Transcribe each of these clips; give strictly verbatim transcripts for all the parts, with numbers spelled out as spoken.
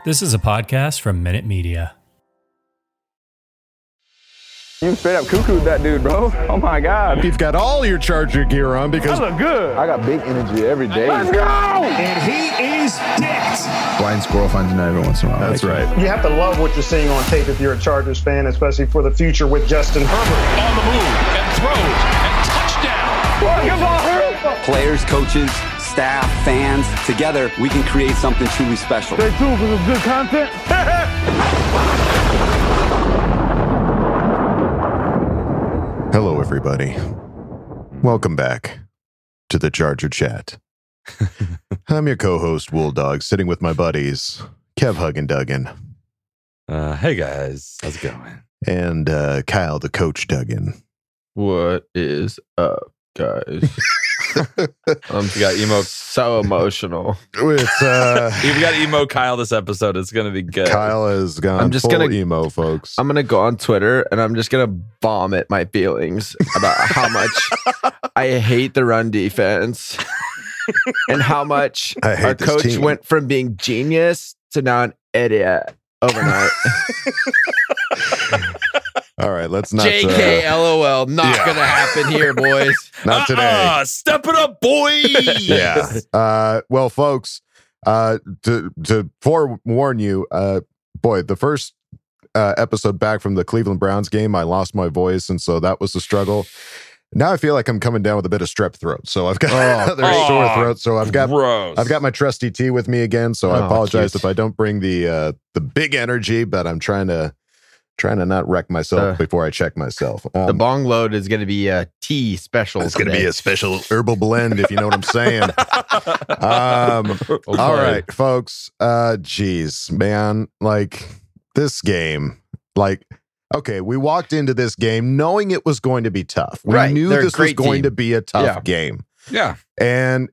This is a podcast from Minute Media. You straight up cuckooed that dude, bro. Oh my God. You've got all your Charger gear on because I look good. I got big energy every day. Let's go! And he is dicked. Blind squirrel finds a nut every once in a while. That's right. You have to love what you're seeing on tape if you're a Chargers fan, especially for the future with Justin Herbert. On the move and throws and touchdown. What? Come on, Herbert. Players, coaches, staff, fans, together we can create something truly special. Stay tuned for some good content. Hello, everybody. Welcome back to the Charger Chat. I'm your co-host, Wool Dog, sitting with my buddies, Kev, Hug, and Duggan. Uh, hey, guys. How's it going? And uh, Kyle, the coach, Duggan. What is up, guys? Um, we got emo. So emotional. It's, uh, We got emo Kyle this episode. It's gonna be good. Kyle has gone I'm just full gonna- emo, folks. I'm gonna go on Twitter and I'm just gonna vomit my feelings about how much I hate the run defense and how much I hate our this coach team. went from being genius to now an idiot overnight. All right, let's not... J K, Uh, LOL, not yeah. gonna happen here, boys. not today. Uh-uh, step it up, boy. Yeah. Uh, well, folks, uh, to to forewarn you, uh, boy, the first uh, episode back from the Cleveland Browns game, I lost my voice, and so that was a struggle. Now I feel like I'm coming down with a bit of strep throat, so I've got another Oh, sore throat. So I've got Gross. I've got my trusty tea with me again. So I Oh, apologize cute. if I don't bring the uh, the big energy, but I'm trying to trying to not wreck myself Uh, before I check myself. Um, The bong load is gonna be a tea special. it's going to today. be a special herbal blend, if you know what I'm saying. Um, Oh, all boy. right, folks. Uh, geez, man, like this game, like, okay, we walked into this game knowing it was going to be tough. We Right, knew they're a this was great going team. to be a tough Yeah. game, Yeah. and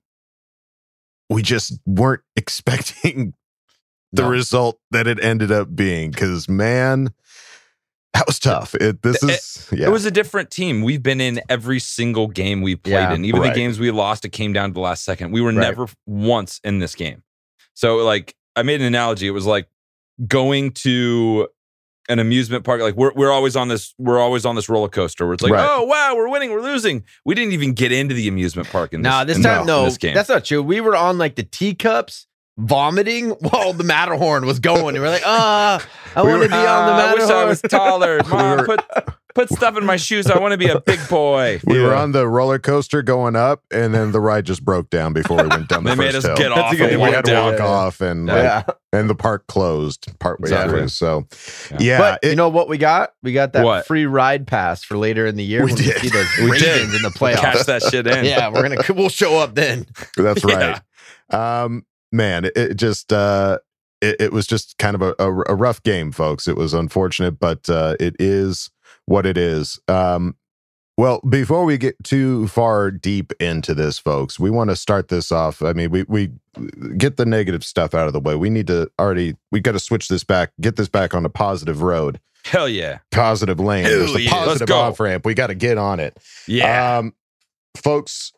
we just weren't expecting the No. result that it ended up being. Because, man, that was tough. It this It- is yeah. It was a different team. We've been in every single game we played Yeah, in. Even right. the games we lost, it came down to the last second. We were Right. never once in this game. So, like, I made an analogy. It was like going to an amusement park. Like, we're we're always on this. We're always on this roller coaster where it's like, Right. oh wow, we're winning, we're losing. We didn't even get into the amusement park in this. No, this in time, in no, this game. that's not true. We were on like the teacups vomiting while the Matterhorn was going. And we're like, ah, I We want to were- be on the Ah, I wish I Matterhorn. was taller. Mom, were- put put stuff in my shoes. I want to be a big boy. We were Yeah. on the roller coaster going up, and then the ride just broke down before we went down the They made first us hill. get off a good and And we walk had to down. walk off, and like, yeah. and the park closed partway Exactly. through. So, Yeah. yeah, But it- you know what we got? We got that What? free ride pass for later in the year. We when did. We see the We Ravens did. in the playoffs. Cash that shit in. Yeah, we're gonna we'll show up then. that's Yeah. right. Um, man, it, it just uh, it, it was just kind of a, a, a rough game, folks. It was unfortunate, but uh, it is what it is. Um, well, before we get too far deep into this, folks, we want to start this off. I mean, we we get the negative stuff out of the way. We need to already we got to switch this back, get this back on a positive road, Hell yeah. positive lane. Hell There's a yeah, let's positive go. off ramp. We got to get on it. Yeah. Um, folks,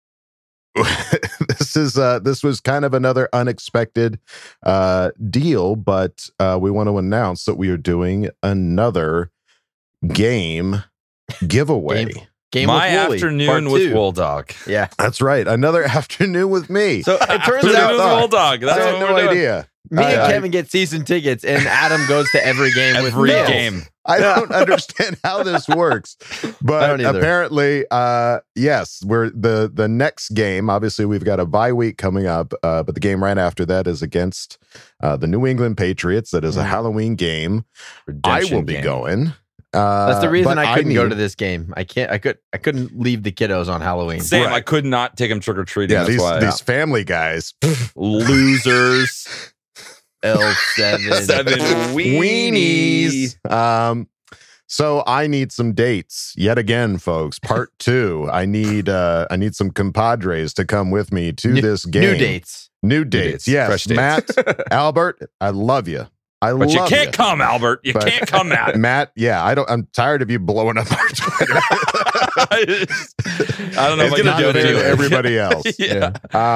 this is uh, this was kind of another unexpected uh, deal, but uh, we want to announce that we are doing another game giveaway. Game- Game My with Wooly, afternoon part with two. Wool Dog. Yeah. That's right, another afternoon with me. So it turns Afternoon out with Wool Dog. That's I had what no we're doing. idea. me and I- I- Kevin get season tickets, and Adam goes to every game with Every Mills. game. I don't understand how this works, I but don't either. apparently, uh, yes, we're the the next game. Obviously, we've got a bye week coming up, uh, but the game right after that is against uh, the New England Patriots. That is a Mm. Halloween game. Redemption I will be game. going. Uh, That's the reason but I couldn't go need- to this game. I can't. I could. I couldn't leave the kiddos on Halloween. Same. Right. I could not take him trick or treating. Yeah, That's these why. these family guys, Losers. L seven. Seven weenies. Um, so I need some dates yet again, folks. Part two. I need uh, I need some compadres to come with me to New- this game. New dates. New dates. dates. Yes, Fresh dates. Matt, Albert, I love you. I But love you can't you. come, Albert. You But- can't come, Matt. Matt, yeah, I don't. I'm tired of you blowing up our Twitter. I don't know It's if I not can do it fair to anyway. everybody else. yeah. Um,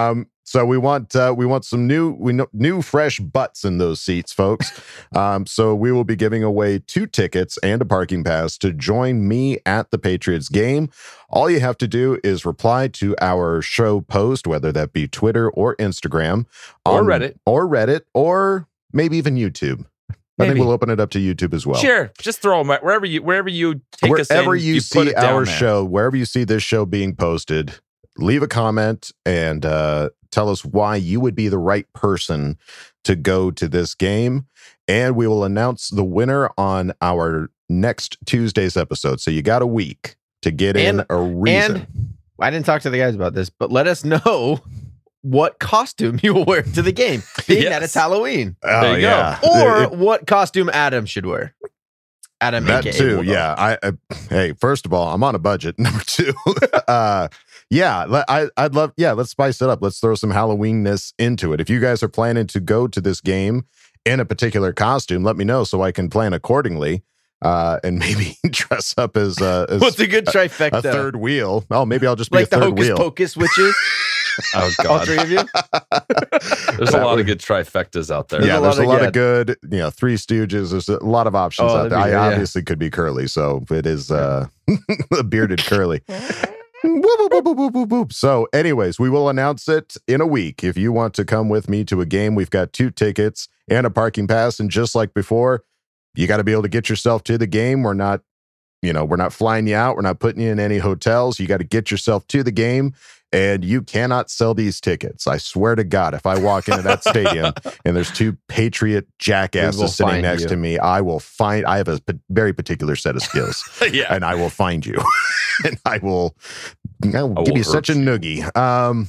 So we want uh, we want some new we know, new fresh butts in those seats, folks. Um, so we will be giving away two tickets and a parking pass to join me at the Patriots game. All you have to do is reply to our show post, whether that be Twitter or Instagram, Or on- Reddit. or Reddit, or maybe even YouTube. I think Maybe. we'll open it up to YouTube as well. Sure, just throw them wherever you wherever you take us in. Wherever you, you put see it down our there. show, wherever you see this show being posted, leave a comment and uh, tell us why you would be the right person to go to this game. And we will announce the winner on our next Tuesday's episode. So you got a week to get in And- a reason. And I didn't talk to the guys about this, but let us know what costume you will wear to the game, being that Yes. it's Halloween. oh, there you go. yeah. Or It- what costume Adam should wear. Adam, that A K A too, Waldo. yeah. I, I hey, first of all, I'm on a budget. Number two, uh, yeah, let- I I'd love yeah. Let's spice it up. Let's throw some Halloweenness into it. If you guys are planning to go to this game in a particular costume, let me know so I can plan accordingly. Uh, and maybe dress up as uh, as What's a good trifecta? a third wheel. Oh, maybe I'll just be like a the third Hocus wheel. Pocus witches. Oh All God, three of you. there's a lot of good trifectas out there. Yeah, a there's lot a of- lot yeah. of good, you know, Three Stooges. There's a lot of options Oh, out that'd there. be I good, yeah. obviously could be curly, so it is uh, a bearded curly. Whoop, whoop, whoop, whoop, whoop, whoop, whoop. So, anyways, we will announce it in a week. If you want to come with me to a game, we've got two tickets and a parking pass. And just like before, you got to be able to get yourself to the game. We're not, you know, we're not flying you out. We're not putting you in any hotels. You got to get yourself to the game. And you cannot sell these tickets. I swear to God, if I walk into that stadium and there's two Patriot We will jackasses sitting find next you. to me, I will find, I have a p- very particular set of skills yeah. and I will find you and I will, I will I give will you such a hurt you. noogie. Um,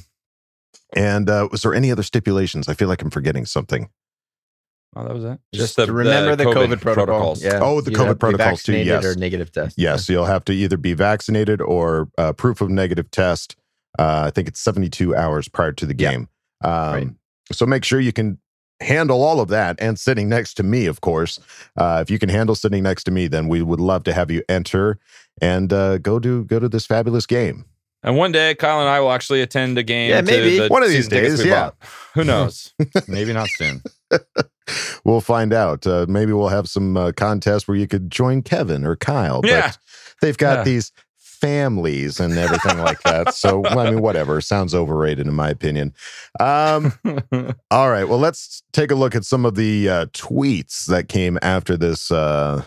and uh, was there any other stipulations? I feel like I'm forgetting something. Oh, that was it. Just remember the COVID, protocol. protocols. Yeah. Oh, the You COVID have to be protocols too, vaccinated yes. or negative test. Yes, you'll have to either be vaccinated or uh, proof of negative test. Uh, I think it's seventy-two hours prior to the Yeah. game. Um, Right. So make sure you can handle all of that and sitting next to me, of course. Uh, if you can handle sitting next to me, then we would love to have you enter and uh, go to go to this fabulous game. And one day, Kyle and I will actually attend a game. Yeah, to maybe. the One of these season tickets days, we yeah. bought. Who knows? Maybe not soon. We'll find out. Uh, maybe we'll have some uh, contest where you could join Kevin or Kyle. But Yeah. they've got Yeah. these families and everything like that. So, I mean, whatever. Sounds overrated in my opinion. Um, all right. Well, let's take a look at some of the uh, tweets that came after this uh,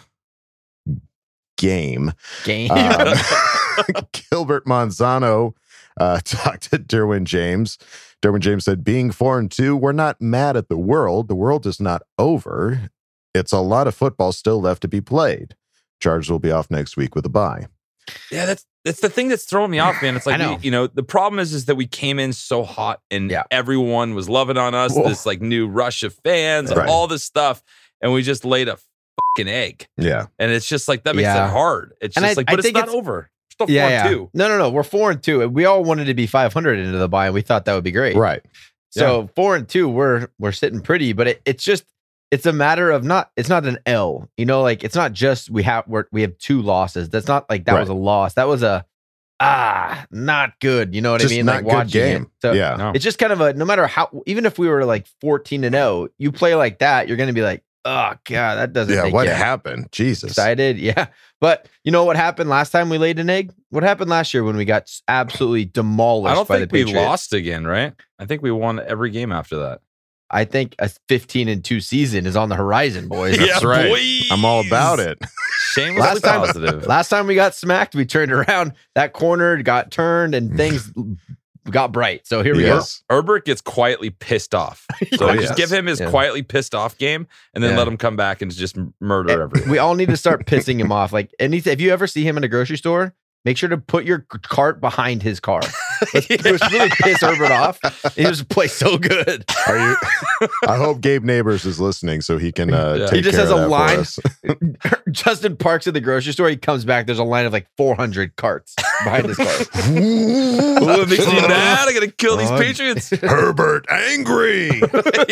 game. Game. Um, Gilbert Manzano uh, talked to Derwin James. Derwin James said, being four and two, we're not mad at the world. The world is not over. It's a lot of football still left to be played. Chargers will be off next week with a bye. Yeah, that's that's the thing that's throwing me off, man. It's like I know. We, you know, the problem is is that we came in so hot and Yeah. everyone was loving on us. Whoa. This like new rush of fans Right. and all this stuff, and we just laid a fucking egg. Yeah. And it's just like that makes Yeah. it hard. It's And just I- like, I but it's think not it's- over. We're still yeah, four yeah. and two. No, no, no. We're four and two. We all wanted to be five hundred into the bye, and we thought that would be great. Right. So four and two, we're we're sitting pretty, but it, it's just it's a matter of not. It's not an L. You know, like it's not just we have we're, we have two losses. That's not like that Right. was a loss. That was a ah not good. You know what Just I mean? not Like good watching game. it. So yeah. No. it's just kind of a no matter how even if we were like fourteen and zero, you play like that, you're gonna be like, oh god, that doesn't. Yeah. make What you happened? Jesus. excited? Yeah, but you know what happened last time we laid an egg? What happened last year when we got s- absolutely demolished I don't by think the we Patriots? lost again, right? I think we won every game after that. I think a fifteen and two season is on the horizon, boys. That's Yeah, right. boys. I'm all about it. Shamelessly Last time- positive. Last time we got smacked, we turned around. That corner got turned and things got bright. So here we Yes. Herbert gets quietly pissed off. So Oh, just yes. give him his Yeah. quietly pissed off game and then Yeah. let him come back and just m- murder go. everyone. We all need to start pissing him off. Like, any, if you ever see him in a grocery store, make sure to put your c- cart behind his car. Let's, let's really piss Herbert off. He just plays so good. Are you? I hope Gabe Neighbors is listening so he can uh, Yeah. take He just care has of a that for line. us. Justin parks at the grocery store. He comes back. There's a line of like four hundred carts behind his car. Ooh, it makes me mad. I gotta kill these Oh. Patriots. Herbert angry.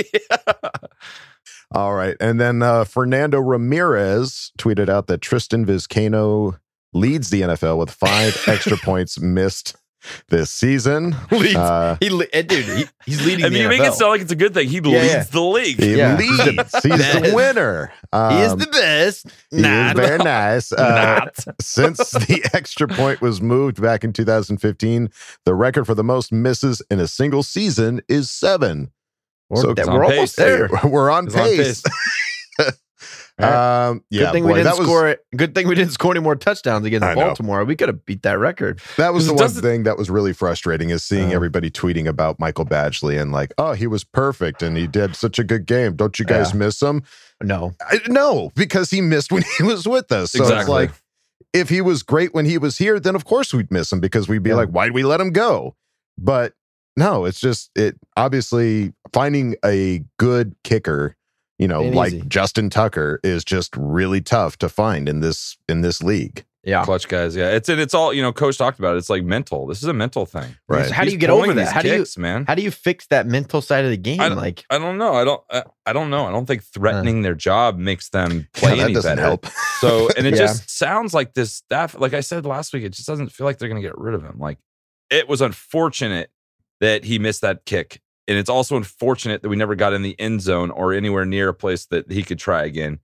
All right. And then uh, Fernando Ramirez tweeted out that Tristan Vizcaino leads the N F L with five extra points missed this season. Leads, Uh, he, le- and dude, he, he's leading I mean, the you N F L. make it sound like it's a good thing. He Yeah, leads yeah. the league. he Yeah. leads. He's the winner. Um, he is the best. he is very nice. Uh, Not. since the extra point was moved back in two thousand fifteen, the record for the most misses in a single season is seven. We're, So- that- It's we're on almost pace. there. We're on He's on pace. um, yeah, good thing boy, we didn't that was, score. Good thing we didn't score any more touchdowns against I know. Baltimore. We could have beat that record. That was the It one doesn't- thing that was really frustrating is seeing Uh. everybody tweeting about Michael Badgley and like, oh, he was perfect and he did such a good game. Don't you guys Yeah. miss him? No, I, no, because he missed when he was with us. So it's Exactly. like, if he was great when he was here, then of course we'd miss him because we'd be Yeah. like, why'd we let him go? But no, it's just it obviously finding a good kicker, you know, Ain't like easy. Justin Tucker is just really tough to find in this in this league. yeah. Clutch guys, yeah. It's and it's all, you know, Coach talked about it. It's like mental. This is a mental thing. Right. How do He's you get pulling over these that? How do you kicks, man? how do you fix that mental side of the game? I don't- Like, I don't know. I don't. I, I don't know. I don't think threatening their job makes them play Yeah, that any doesn't better. help. So, and it Yeah. just sounds like this staff. Like I said last week, it just doesn't feel like they're going to get rid of him. Like it was unfortunate that he missed that kick, and it's also unfortunate that we never got in the end zone or anywhere near a place that he could try again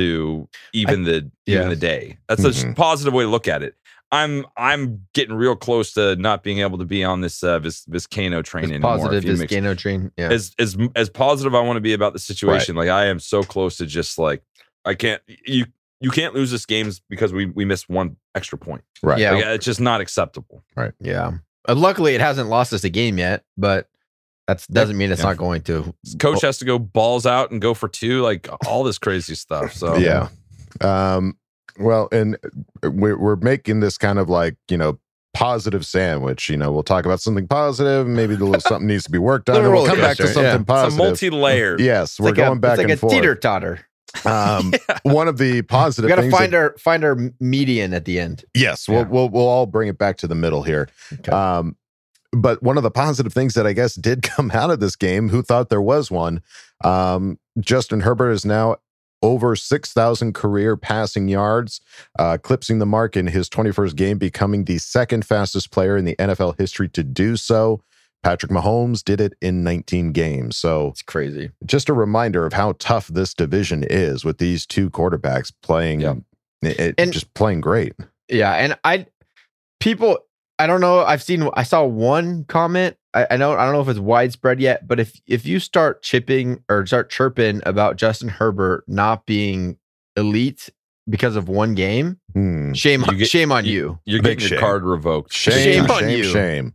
to even the yeah. even the day. That's Mhm. a positive way to look at it. I'm I'm getting real close to not being able to be on this uh, Vis, Viscano train this anymore. positive if you mix- Viscano train. Yeah. as as as positive I want to be about the situation. Like I am so close to just like I can't you you can't lose this games because we we missed one extra point. Right. Yeah. Like, it's just not acceptable. Yeah. Uh, luckily, it hasn't lost us a game yet, but that doesn't mean it's Yeah. not going to. Coach has to go balls out and go for two, like all this crazy stuff. So Yeah. Um, well, and we're, we're making this kind of like, you know, positive sandwich. You know, we'll talk about something positive, maybe the little something needs to be worked on, Little and we'll roller come back to coaster, something yeah. it's a positive. multi-layered. Yes, It's we're like going a, back it's like and a forth. teeter totter. Um, one of the positive We got to things find that- our find our median at the end. yes, we'll, Yeah. we'll we'll all bring it back to the middle here. Okay. Um, but one of the positive things that I guess did come out of this game, who thought there was one? Um, Justin Herbert is now over six thousand career passing yards, uh, eclipsing the mark in his twenty-first game, becoming the second fastest player in the N F L history to do so. Patrick Mahomes did it in nineteen games. So It's crazy. just a reminder of how tough this division is with these two quarterbacks playing, Yeah. it, it- And- just playing great. Yeah, and I people I don't know. I've seen I saw one comment. I, I know I don't know if it's widespread yet, but if if you start chipping or start chirping about Justin Herbert not being elite because of one game, Hmm. shame You get- shame on you- you. You're Big getting your shame. card revoked. Shame, Shame shame, on shame, you. shame.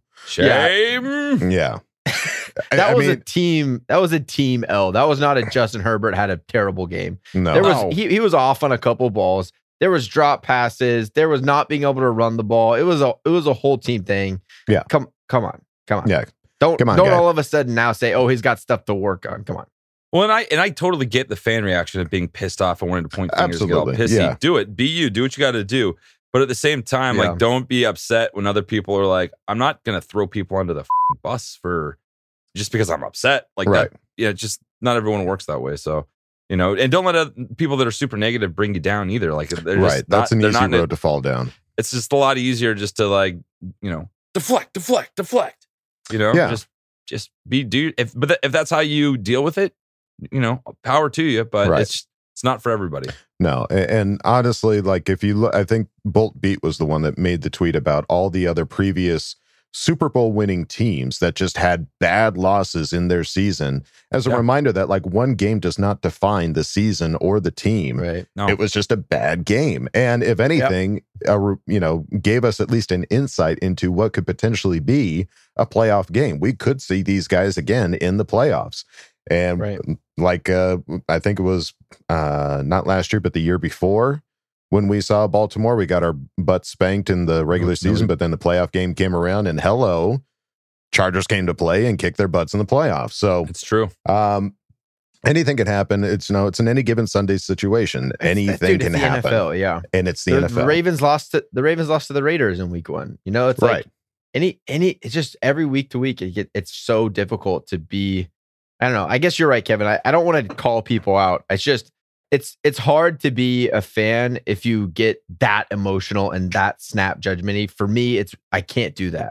Shame. Yeah. I- That I was a mean, team. That was a team L. That was not a Justin Herbert had a terrible game. no. There was No. he, he was off on a couple balls. There was drop passes. There was not being able to run the ball. It was a it was a whole team thing. Yeah. Come come on. Come on. Yeah. Don't Come on, don't guy. all of a sudden now say, "Oh, he's got stuff to work on." Come on. Well, and I and I totally get the fan reaction of being pissed off and wanting to point fingers and get all Absolutely, pissy. yeah. Do it. Be you. Do what you got to do. But at the same time, Yeah. like, don't be upset when other people are like, I'm not going to throw people under the f***ing bus for just because I'm upset. Like Right. that. Yeah, just not everyone works that way. So, you know, and don't let other people that are super negative bring you down either. Like, they're just Right. That's not, an they're easy not in road it. to fall down. It's just a lot easier just to like, you know, deflect, deflect, deflect. You know, Yeah. just just be do if but th- if that's how you deal with it, you know, power to you. But Right. it's it's not for everybody. No. And, and honestly, like if you look, I think Bolt Beat was the one that made the tweet about all the other previous Super Bowl winning teams that just had bad losses in their season as a Yeah. reminder that like one game does not define the season or the team. Right. No, It was just a bad game. And if anything, a re- you know, gave us at least an insight into what could potentially be a playoff game. We could see these guys again in the playoffs. And Right. like, uh, I think it was uh, not last year, but the year before when we saw Baltimore, we got our butts spanked in the regular season, but then the playoff game came around and hello, Chargers came to play and kicked their butts in the playoffs. So, it's true. um, anything can happen. It's you know, it's an any given Sunday situation. Anything Dude, it's can the happen, N F L, yeah. and it's the, The, N F L. Ravens lost to the Ravens lost to the Raiders in week one. You know, it's like Right. any any it's just every week to week it get, it's so difficult to be I don't know. I guess you're right, Kevin. I, I don't want to call people out. It's just it's it's hard to be a fan if you get that emotional and that snap judgmenty. For me, it's I can't do that.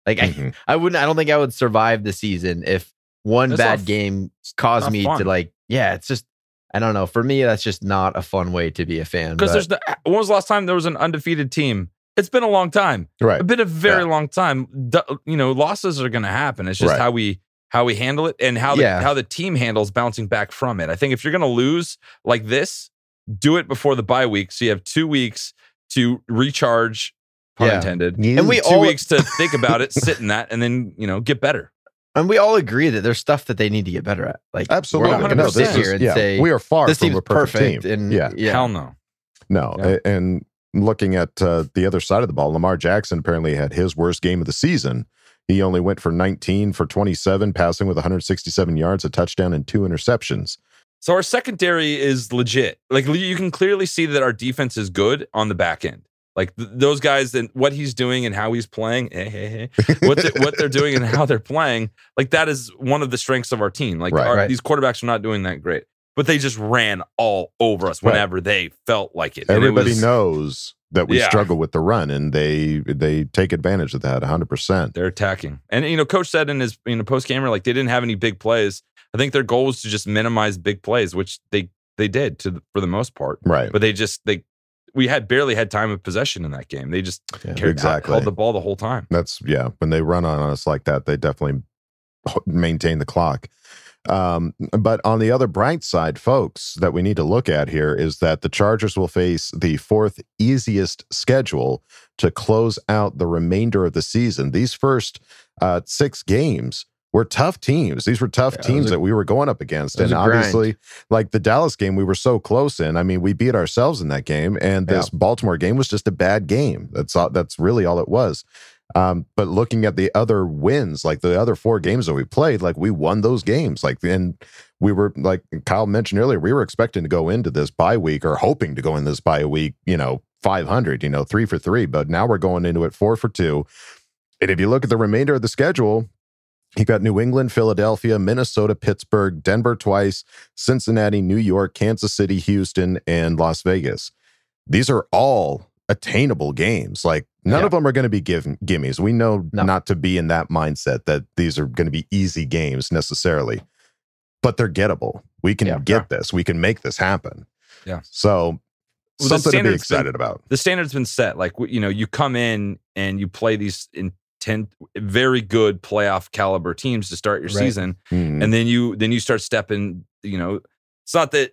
Like Mhm. I, I wouldn't. I don't think I would survive the season if one That's bad not- game caused not me fun. to like. Yeah, it's just. I don't know. For me, that's just not a fun way to be a fan. Because but- there's the, when was the last time there was an undefeated team? It's been a long time. Right. It's been a very Yeah. long time. Du- You know, losses are going to happen. It's just Right. how we how we handle it and how the, Yeah. how the team handles bouncing back from it. I think if you're going to lose like this, do it before the bye week, so you have two weeks to recharge. Pun Yeah. intended. And we two all- weeks to think about it, sit in that, and then you know get better. and we all agree that there's stuff that they need to get better at. Like Absolutely. we're not going No, to sit this here is- and yeah, say we are far this from team's a perfect, perfect. team. And yeah. yeah, Hell no. No, Yeah. a- and looking at uh, the other side of the ball, Lamar Jackson apparently had his worst game of the season. He only went for nineteen for twenty-seven, passing with one hundred sixty-seven yards, a touchdown, and two interceptions. So our secondary is legit. Like you can clearly see that our defense is good on the back end. Like th- those guys and what he's doing and how he's playing, eh, eh, eh, what they, what they're doing and how they're playing, like that is one of the strengths of our team. Like Right. our, Right. these quarterbacks are not doing that great, but they just ran all over us Right. whenever they felt like it. And it Everybody was- knows that we Yeah. struggle with the run, and they they take advantage of that one hundred percent. They're attacking. And, you know, coach said in his you know, post camera, like they didn't have any big plays. I think their goal was to just minimize big plays, which they, they did to the, for the most part. Right. But they just, they, we had barely had time of possession in that game. They just Yeah, carried, exactly. held the ball the whole time. That's, yeah, when they run on us like that, they definitely maintain the clock. Um, but on the other bright side, folks, that we need to look at here is that the Chargers will face the fourth easiest schedule to close out the remainder of the season. These first uh, six games were tough teams. These were tough Yeah, it teams was a- that we were going up against. it was And a grind. obviously, like the Dallas game, we were so close in. I mean, we beat ourselves in that game. And this Baltimore game was just a bad game. That's all, that's really all it was. Um, but looking at the other wins, like the other four games that we played, like we won those games. Like, and we were, like Kyle mentioned earlier, we were expecting to go into this bye week or hoping to go in this bye week, you know, five hundred, you know, three for three. But now we're going into it four for two. And if you look at the remainder of the schedule, you got New England, Philadelphia, Minnesota, Pittsburgh, Denver twice, Cincinnati, New York, Kansas City, Houston, and Las Vegas. These are all attainable games. Like none Yeah. of them are going to be given gimmies. We know No. not to be in that mindset that these are going to be easy games necessarily, but they're gettable. We can Yeah. get this. We can make this happen. Yeah. So Well, the something to be standard's excited been- about. The standard's been set. Like, you know, you come in and you play these intent, very good playoff caliber teams to start your Right. season. Mm. And then you, then you start stepping, you know, it's not that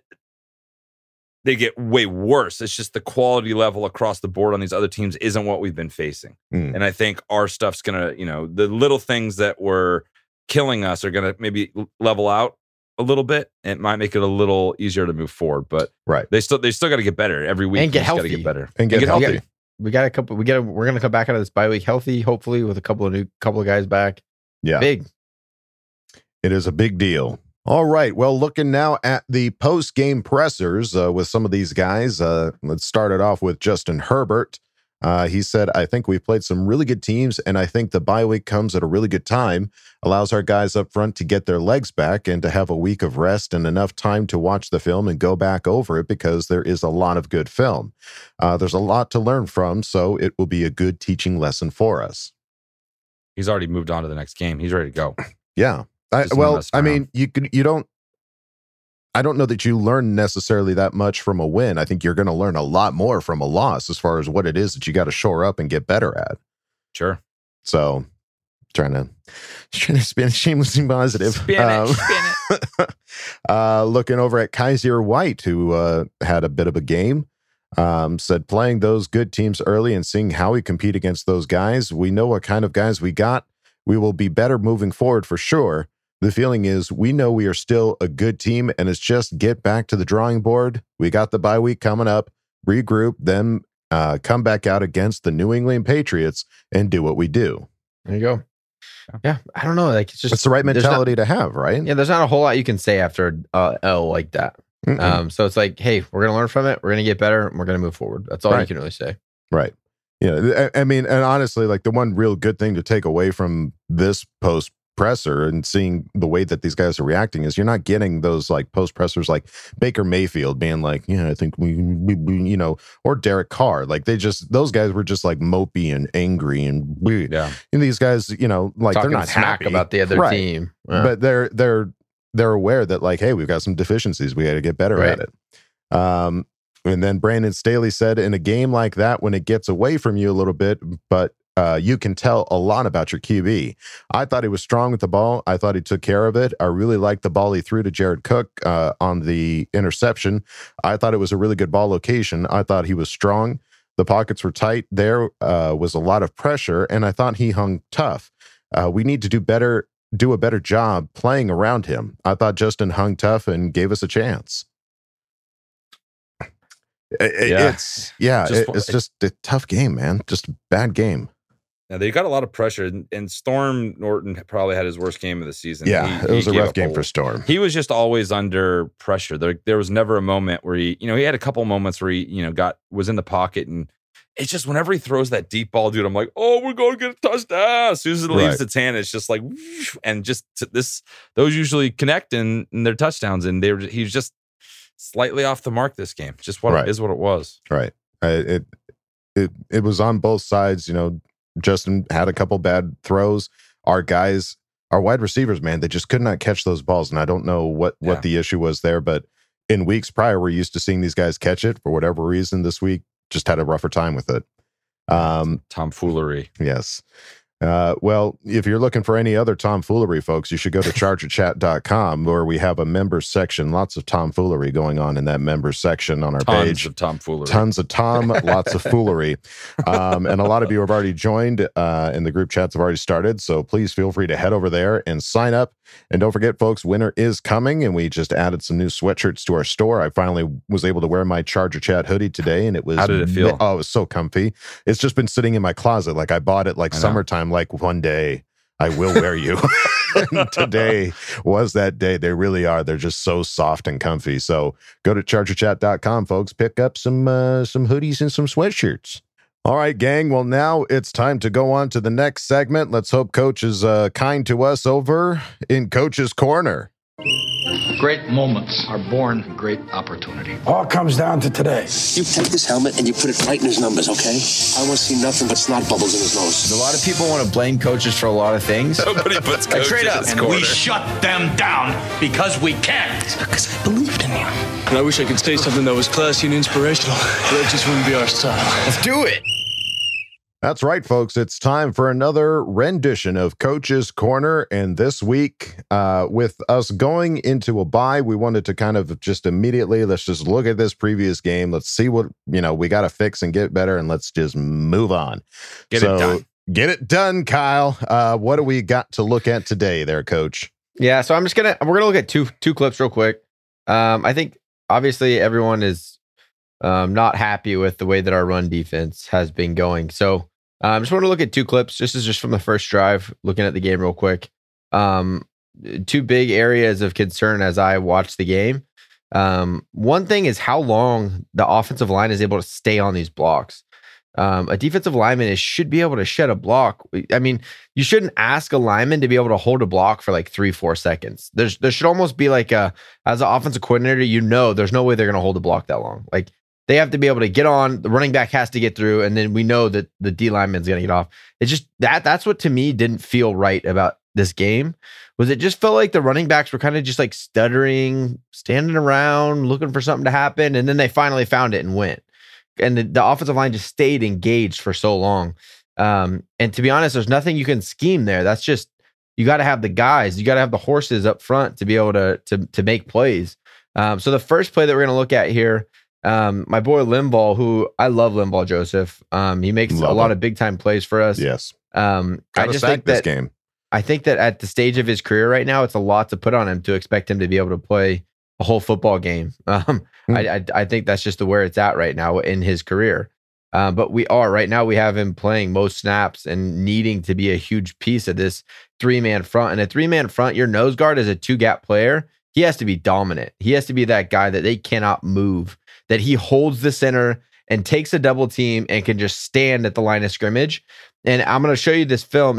they get way worse. It's just the quality level across the board on these other teams isn't what we've been facing. Mm. And I think our stuff's going to, you know, the little things that were killing us are going to maybe l- level out a little bit. It might make it a little easier to move forward, but Right. they still, they still got to get better every week. And get They just gotta healthy. get better And get healthy. healthy. We got a couple. We got. A, we're gonna come back out of this bye week healthy, hopefully, with a couple of new, couple of guys back. Yeah. Big. It is a big deal. All right. Well, looking now at the post game pressers uh, with some of these guys. Uh, let's start it off with Justin Herbert. Uh, he said, I think we've played some really good teams, and I think the bye week comes at a really good time, allows our guys up front to get their legs back and to have a week of rest and enough time to watch the film and go back over it because there is a lot of good film. Uh, there's a lot to learn from, so it will be a good teaching lesson for us. He's already moved on to the next game. He's ready to go. Yeah. I, Just not well, messing I around. mean, you could, you don't, I don't know that you learn necessarily that much from a win. I think you're going to learn a lot more from a loss as far as what it is that you got to shore up and get better at. Sure. So trying to, trying to spin shamelessly positive. Spin it, spin it. uh, looking over at Kaiser White, who uh, had a bit of a game, um, said playing those good teams early and seeing how we compete against those guys, we know what kind of guys we got. We will be better moving forward for sure. The feeling is we know we are still a good team and it's just get back to the drawing board. We got the bye week coming up, regroup, then uh, come back out against the New England Patriots and do what we do. There you go. Yeah, I don't know. Like it's just It's the right there's not- mentality to have, right? yeah, there's not a whole lot you can say after uh, L like that. Mm-mm. Um, so it's like, hey, we're gonna learn from it. We're gonna get better. And we're gonna move forward. That's all Right. you can really say. Right. Yeah. I, I mean, and honestly, like the one real good thing to take away from this post presser and seeing the way that these guys are reacting is you're not getting those like post pressers like Baker Mayfield being like, yeah, I think we, we, we you know, or Derek Carr. Like they just, those guys were just like mopey and angry and we, yeah. And these guys, you know, like Talking they're not smack happy about the other right. team, yeah. But they're, they're, they're aware that like, hey, we've got some deficiencies. We got to get better right. at it. Um, and then Brandon Staley said, in a game like that, when it gets away from you a little bit, but uh, you can tell a lot about your Q B. I thought he was strong with the ball. I thought he took care of it. I really liked the ball he threw to Jared Cook uh, on the interception. I thought it was a really good ball location. I thought he was strong. The pockets were tight. There uh, was a lot of pressure, and I thought he hung tough. Uh, we need to do better, do a better job playing around him. I thought Justin hung tough and gave us a chance. It, yeah. It's yeah, Just- it, it's just a tough game, man. Just a bad game. Now, they got a lot of pressure, and, and Storm Norton probably had his worst game of the season. Yeah, He- it was he a gave rough up game a- for Storm. He was just always under pressure. There, there was never a moment where he, you know, he had a couple moments where he, you know, got was in the pocket, and it's just whenever he throws that deep ball, dude, I'm like, oh, we're going to get a touchdown. As soon as it leaves Right. its hand, it's just like, whoosh, and just t- this, those usually connect in, in their touchdowns, and they were, he was just slightly off the mark this game. Just what Right. it is, what it was. Right. Uh, it it it was on both sides. You know, Justin had a couple bad throws. Our guys, our wide receivers, man, they just could not catch those balls. And I don't know what what Yeah. the issue was there, but in weeks prior, we're used to seeing these guys catch it. For whatever reason, this week just had a rougher time with it. Um, Tomfoolery. yes. Uh, well, if you're looking for any other tomfoolery, folks, you should go to charger chat dot com where we have a members section. Lots of tomfoolery going on in that members section on our Tons page. of tomfoolery. Tons of Tom, lots of foolery. Um, and a lot of you have already joined uh, and the group chats have already started. So please feel free to head over there and sign up. And don't forget, folks, winter is coming. And we just added some new sweatshirts to our store. I finally was able to wear my Charger Chat hoodie today. And it was, How did it feel? Oh, it was so comfy. It's just been sitting in my closet. Like I bought it like I know. summertime, like one day I will wear you. And today was that day. They really are. They're just so soft and comfy. So go to charger chat dot com, folks. Pick up some uh, some hoodies and some sweatshirts. All right, gang. Well, now it's time to go on to the next segment. Let's hope Coach is uh, kind to us over in Coach's Corner. Great moments are born from great opportunity. All comes down to today. You take this helmet and you put it right in his numbers, okay? I want to see nothing but snot bubbles in his nose. A lot of people want to blame coaches for a lot of things. Nobody puts coaches Straight up. in his And corner. we shut them down because we can't. Because I believed in you. And I wish I could say something that was classy and inspirational, but that just wouldn't be our style. Let's do it. That's right, folks. It's time for another rendition of Coach's Corner. And this week, uh, with us going into a bye, we wanted to kind of just immediately, let's just look at this previous game. Let's see what, you know, we got to fix and get better, and let's just move on. Get so, it done. Get it done, Kyle. Uh, what do we got to look at today there, Coach? Yeah, so I'm just gonna we're gonna look at two two clips real quick. Um, I think obviously everyone is um, not happy with the way that our run defense has been going. So I um, just want to look at two clips. This is just from the first drive, looking at the game real quick. Um, two big areas of concern as I watch the game. Um, one thing is how long the offensive line is able to stay on these blocks. Um, a defensive lineman is, should be able to shed a block. I mean, you shouldn't ask a lineman to be able to hold a block for like three, four seconds. There's, there should almost be like a, as an offensive coordinator, you know, there's no way they're going to hold a block that long. Like they have to be able to get on, the running back has to get through, and then we know that the D lineman's going to get off. It's just that, that's what to me didn't feel right about this game. Was it just felt like the running backs were kind of just like stuttering, standing around, looking for something to happen. And then they finally found it and went. And the, the offensive line just stayed engaged for so long. Um, and to be honest, there's nothing you can scheme there. That's just, you got to have the guys, you got to have the horses up front to be able to, to, to make plays. Um, so the first play that we're going to look at here, um, my boy Limbaugh, who I love Limbaugh Joseph. Um, he makes Love a lot him. of big time plays for us. Yes. Um, I Got to just sack think this that, game. I think that at the stage of his career right now, it's a lot to put on him to expect him to be able to play a whole football game. Um, Hmm. I, I I think that's just the where it's at right now in his career. Uh, but we are right now. We have him playing most snaps and needing to be a huge piece of this three man front. And a three man front, your nose guard is a two gap player. He has to be dominant. He has to be that guy that they cannot move. That he holds the center and takes a double team and can just stand at the line of scrimmage. And I'm going to show you this film. It,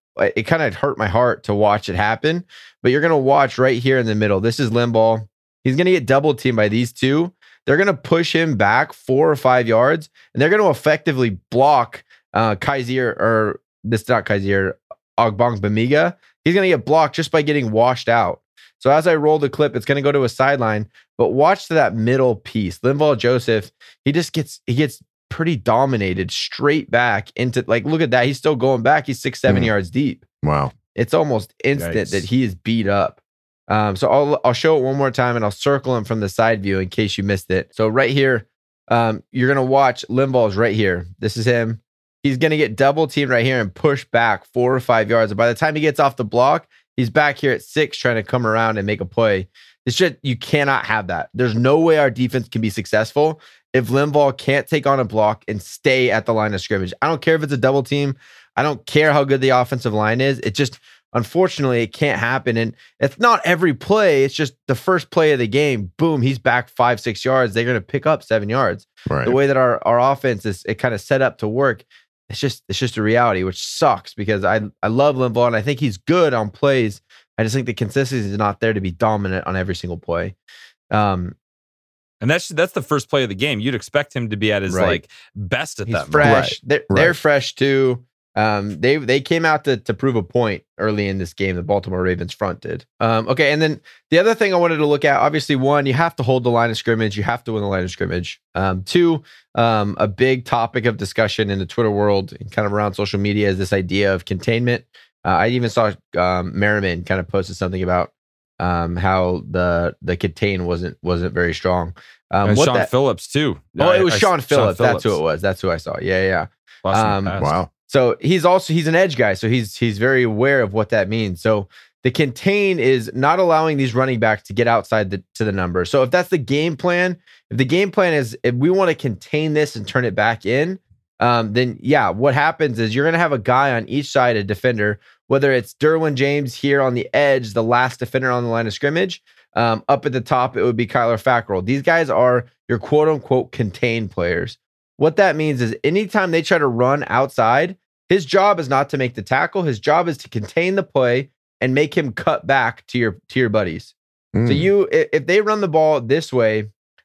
it kind of hurt my heart to watch it happen. But you're going to watch right here in the middle. This is Limbaugh. He's going to get double teamed by these two. They're going to push him back four or five yards, and they're going to effectively block uh, Kaiser, or this is not Kaiser, Ogbongbemiga. He's going to get blocked just by getting washed out. So as I roll the clip, it's going to go to a sideline, but watch to that middle piece. Linval Joseph, he just gets, he gets pretty dominated straight back into, like, look at that. He's still going back. He's six, seven mm. yards deep. Wow. It's almost instant Yikes. that he is beat up. Um, so I'll, I'll show it one more time and I'll circle him from the side view in case you missed it. So right here, um, you're going to watch Linval's right here. This is him. He's going to get double teamed right here and push back four or five yards. And by the time he gets off the block, he's back here at six trying to come around and make a play. It's just, you cannot have that. There's no way our defense can be successful if Linval can't take on a block and stay at the line of scrimmage. I don't care if it's a double team. I don't care how good the offensive line is. It just, unfortunately, it can't happen. And it's not every play. It's just the first play of the game. Boom, he's back five, six yards. They're going to pick up seven yards. Right. The way that our, our offense is, it kind of set up to work. It's just, it's just a reality, which sucks because I, I love Linval and I think he's good on plays. I just think the consistency is not there to be dominant on every single play. Um, and that's that's the first play of the game. You'd expect him to be at his right. like best at he's that. Fresh. Right. They're, Right. they're fresh too. Um, they they came out to to prove a point early in this game. The Baltimore Ravens front did. Um, okay, and then the other thing I wanted to look at, obviously, one, you have to hold the line of scrimmage. You have to win the line of scrimmage. Um, two, um, a big topic of discussion in the Twitter world and kind of around social media is this idea of containment. Uh, I even saw um, Merriman kind of posted something about um, how the the contain wasn't wasn't very strong. Um, and what Sean that, Phillips too. Oh, it was I, Sean, I, Phillips. Sean That's who it was. That's who I saw. Yeah, yeah. Um, wow. So he's also, he's an edge guy. So he's, he's very aware of what that means. So the contain is not allowing these running backs to get outside the, to the number. So if that's the game plan, if the game plan is, if we want to contain this and turn it back in, um, then yeah, what happens is you're going to have a guy on each side, a defender, whether it's Derwin James here on the edge, the last defender on the line of scrimmage, um, up at the top, it would be Kyler Fackrell. These guys are your quote unquote contained players. What that means is anytime they try to run outside, his job is not to make the tackle. His job is to contain the play and make him cut back to your to your buddies. Mm. So you, if they run the ball this way,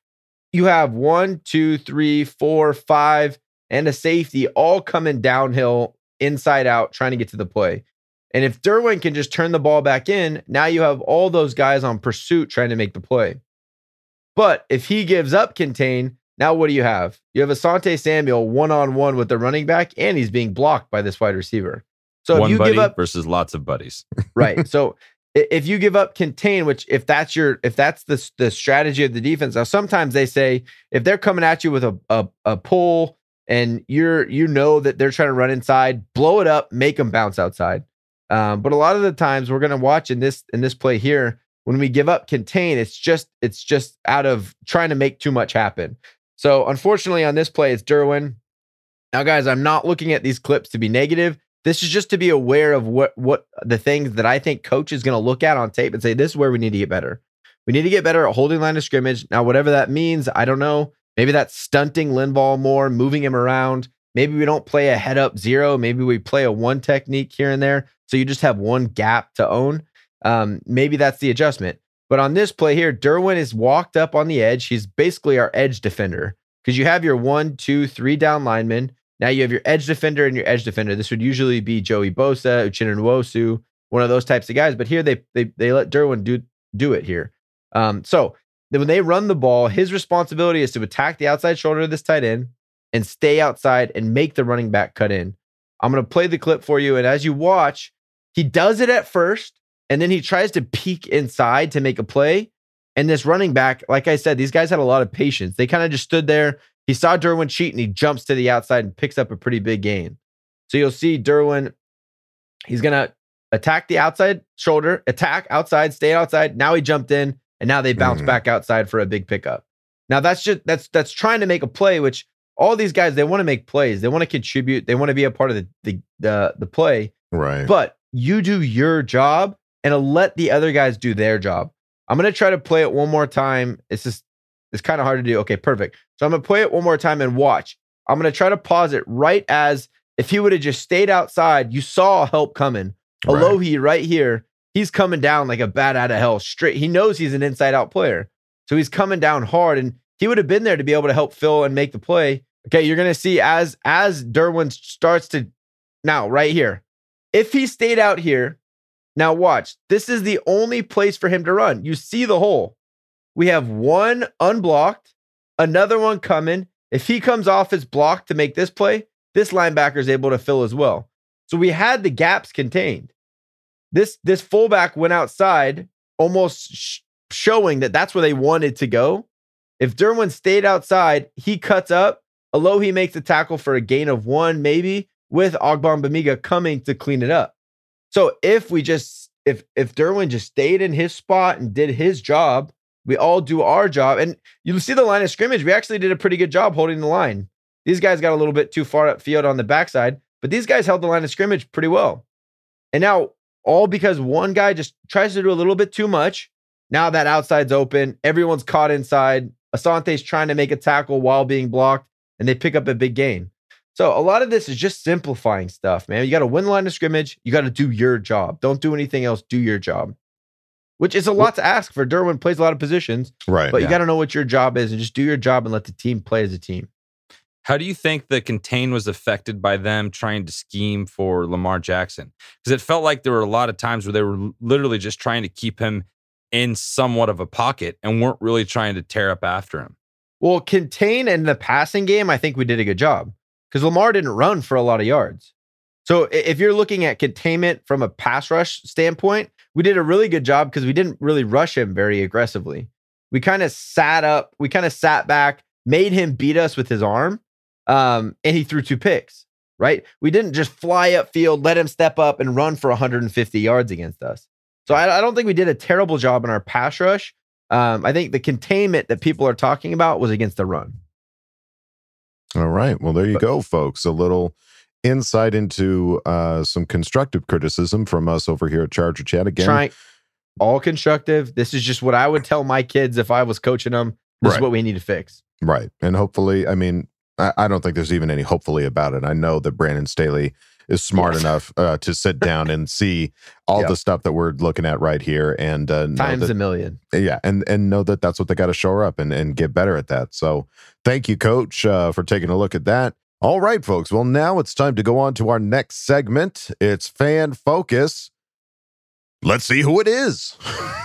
you have one, two, three, four, five, and a safety all coming downhill, inside out, trying to get to the play. And if Derwin can just turn the ball back in, now you have all those guys on pursuit trying to make the play. But if he gives up contain, now what do you have? You have Asante Samuel one-on-one with the running back, and he's being blocked by this wide receiver. So One if you buddy give up versus lots of buddies. right. So if you give up contain, which if that's your if that's the the strategy of the defense, now sometimes they say if they're coming at you with a a, a pull and you're you know that they're trying to run inside, blow it up, make them bounce outside. Um, but a lot of the times we're gonna watch in this in this play here, when we give up contain, it's just it's just out of trying to make too much happen. So unfortunately on this play, it's Derwin. Now, guys, I'm not looking at these clips to be negative. This is just to be aware of what, what the things that I think coach is going to look at on tape and say, this is where we need to get better. We need to get better at holding line of scrimmage. Now, whatever that means, I don't know. Maybe that's stunting Linval more, moving him around. Maybe we don't play a head up zero. Maybe we play a one technique here and there. So you just have one gap to own. Um, maybe that's the adjustment. But on this play here, Derwin is walked up on the edge. He's basically our edge defender because you have your one, two, three down linemen. Now you have your edge defender and your edge defender. This would usually be Joey Bosa, Uchenna Nwosu, one of those types of guys. But here they they they let Derwin do do it here. Um, so then when they run the ball, his responsibility is to attack the outside shoulder of this tight end and stay outside and make the running back cut in. I'm going to play the clip for you. And as you watch, he does it at first. And then he tries to peek inside to make a play. And this running back, like I said, these guys had a lot of patience. They kind of just stood there. He saw Derwin cheat and he jumps to the outside and picks up a pretty big gain. So you'll see Derwin, he's going to attack the outside shoulder, attack outside, stay outside. Now he jumped in and now they bounce mm. back outside for a big pickup. Now that's just, that's, that's trying to make a play, which all these guys, they want to make plays. They want to contribute. They want to be a part of the, the, the, the play. Right. But you do your job and let the other guys do their job. I'm going to try to play it one more time. It's just, it's kind of hard to do. Okay, perfect. So I'm going to play it one more time and watch. I'm going to try to pause it right as If he would have just stayed outside, you saw help coming. Right. Alohi right here, he's coming down like a bat out of hell straight. He knows he's an inside out player. So he's coming down hard, and he would have been there to be able to help Phil and make the play. Okay, you're going to see as as Derwin starts to, now right here, if he stayed out here, now watch, this is the only place for him to run. You see the hole. We have one unblocked, another one coming. If he comes off his block to make this play, this linebacker is able to fill as well. So we had the gaps contained. This, this fullback went outside, almost sh- showing that that's where they wanted to go. If Derwin stayed outside, he cuts up. Alohi makes the tackle for a gain of one, maybe, with Ogbongbemiga coming to clean it up. So if we just, if if Derwin just stayed in his spot and did his job, we all do our job. And you'll see the line of scrimmage. We actually did a pretty good job holding the line. These guys got a little bit too far upfield on the backside, but these guys held the line of scrimmage pretty well. And now, all because one guy just tries to do a little bit too much. Now that outside's open, everyone's caught inside. Asante's trying to make a tackle while being blocked, and they pick up a big gain. So a lot of this is just simplifying stuff, man. You got to win the line of scrimmage. You got to do your job. Don't do anything else. Do your job, which is a lot to ask for. Derwin plays a lot of positions, right? But yeah. you got to know what your job is and just do your job and let the team play as a team. How do you think the contain was affected by them trying to scheme for Lamar Jackson? Because it felt like there were a lot of times where they were literally just trying to keep him in somewhat of a pocket and weren't really trying to tear up after him. Well, contain in the passing game, I think we did a good job because Lamar didn't run for a lot of yards. So if you're looking at containment from a pass rush standpoint, we did a really good job because we didn't really rush him very aggressively. We kind of sat up, we kind of sat back, made him beat us with his arm, um, and he threw two picks, right? We didn't just fly upfield, let him step up and run for one hundred fifty yards against us. So I, I don't think we did a terrible job in our pass rush. Um, I think the containment that people are talking about was against the run. All right. Well, there you but, go, folks. A little insight into uh, some constructive criticism from us over here at Charger Chat again. Trying, all constructive. This is just what I would tell my kids if I was coaching them. This right. is what we need to fix. Right. And hopefully, I mean, I, I don't think there's even any hopefully about it. I know that Brandon Staley is smart yes. enough uh, to sit down and see all yep. the stuff that we're looking at right here, and uh, times that, a million. Yeah, and and know that that's what they got to shore up and and get better at that. So, thank you, Coach, uh, for taking a look at that. All right, folks. Well, now it's time to go on to our next segment. It's Fan Focus. Let's see who it is.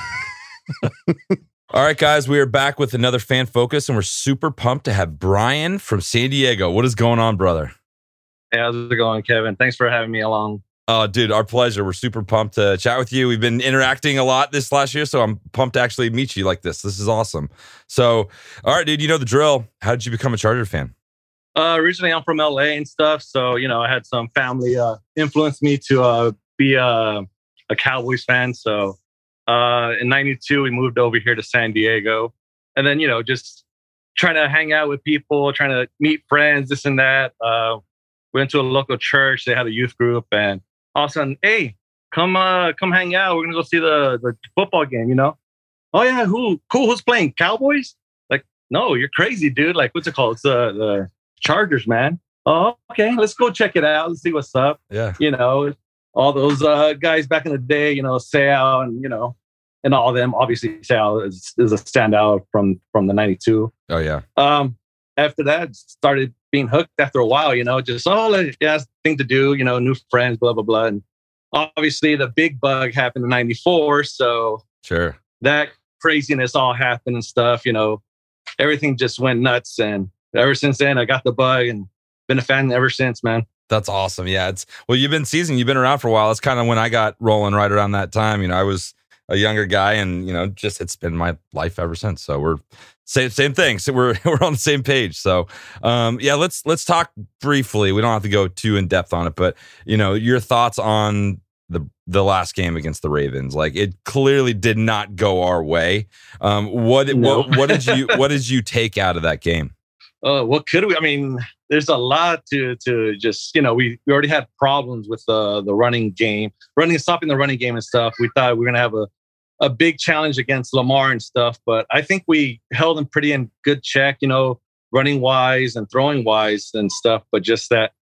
All right, guys, we are back with another Fan Focus, and we're super pumped to have Brian from San Diego. What is going on, brother? Hey, how's it going, Kevin? Thanks for having me along. Oh, dude, our pleasure. We're super pumped to chat with you. We've been interacting a lot this last year, so I'm pumped to actually meet you like this. This is awesome. So, all right, dude, you know the drill. How did you become a Charger fan? Uh, originally, I'm from L A and stuff, so, you know, I had some family uh, influence me to uh, be a, a Cowboys fan. So, uh, in ninety-two, we moved over here to San Diego. And then, you know, just trying to hang out with people, trying to meet friends, this and that. Uh, went to a local church. They had a youth group, and all of a sudden, hey, come uh, come hang out. We're going to go see the, the football game, you know? Oh, yeah, who? Cool, who's playing? Cowboys? Like, no, you're crazy, dude. Like, what's it called? It's uh, the Chargers, man. Oh, okay, let's go check it out. Let's see what's up. Yeah. You know, all those uh, guys back in the day, you know, Sal and, you know, and all of them. Obviously, Sal is, is a standout from, from the ninety-two. Oh, yeah. Um, after that, started being hooked after a while, you know, just, oh, yeah, thing to do, you know, new friends, blah, blah, blah. And obviously the big bug happened in ninety-four. So sure, that craziness all happened and stuff, you know, everything just went nuts. And ever since then, I got the bug and been a fan ever since, man. That's awesome. Yeah. It's, well, you've been seasoned, you've been around for a while. That's kind of when I got rolling right around that time. You know, I was a younger guy and, you know, just, it's been my life ever since. So we're same, same thing. So we're, we're on the same page. So, um, yeah, let's, let's talk briefly. We don't have to go too in depth on it, but you know, your thoughts on the, the last game against the Ravens. Like, it clearly did not go our way. Um, what, no. what, what did you, what did you take out of that game? Uh, what could we, I mean, there's a lot to, to just, you know, we, we already had problems with the, the running game, running, stopping the running game and stuff. We thought we were going to have a, a big challenge against Lamar and stuff, but I think we held him pretty in good check, you know, running wise and throwing wise and stuff. But just that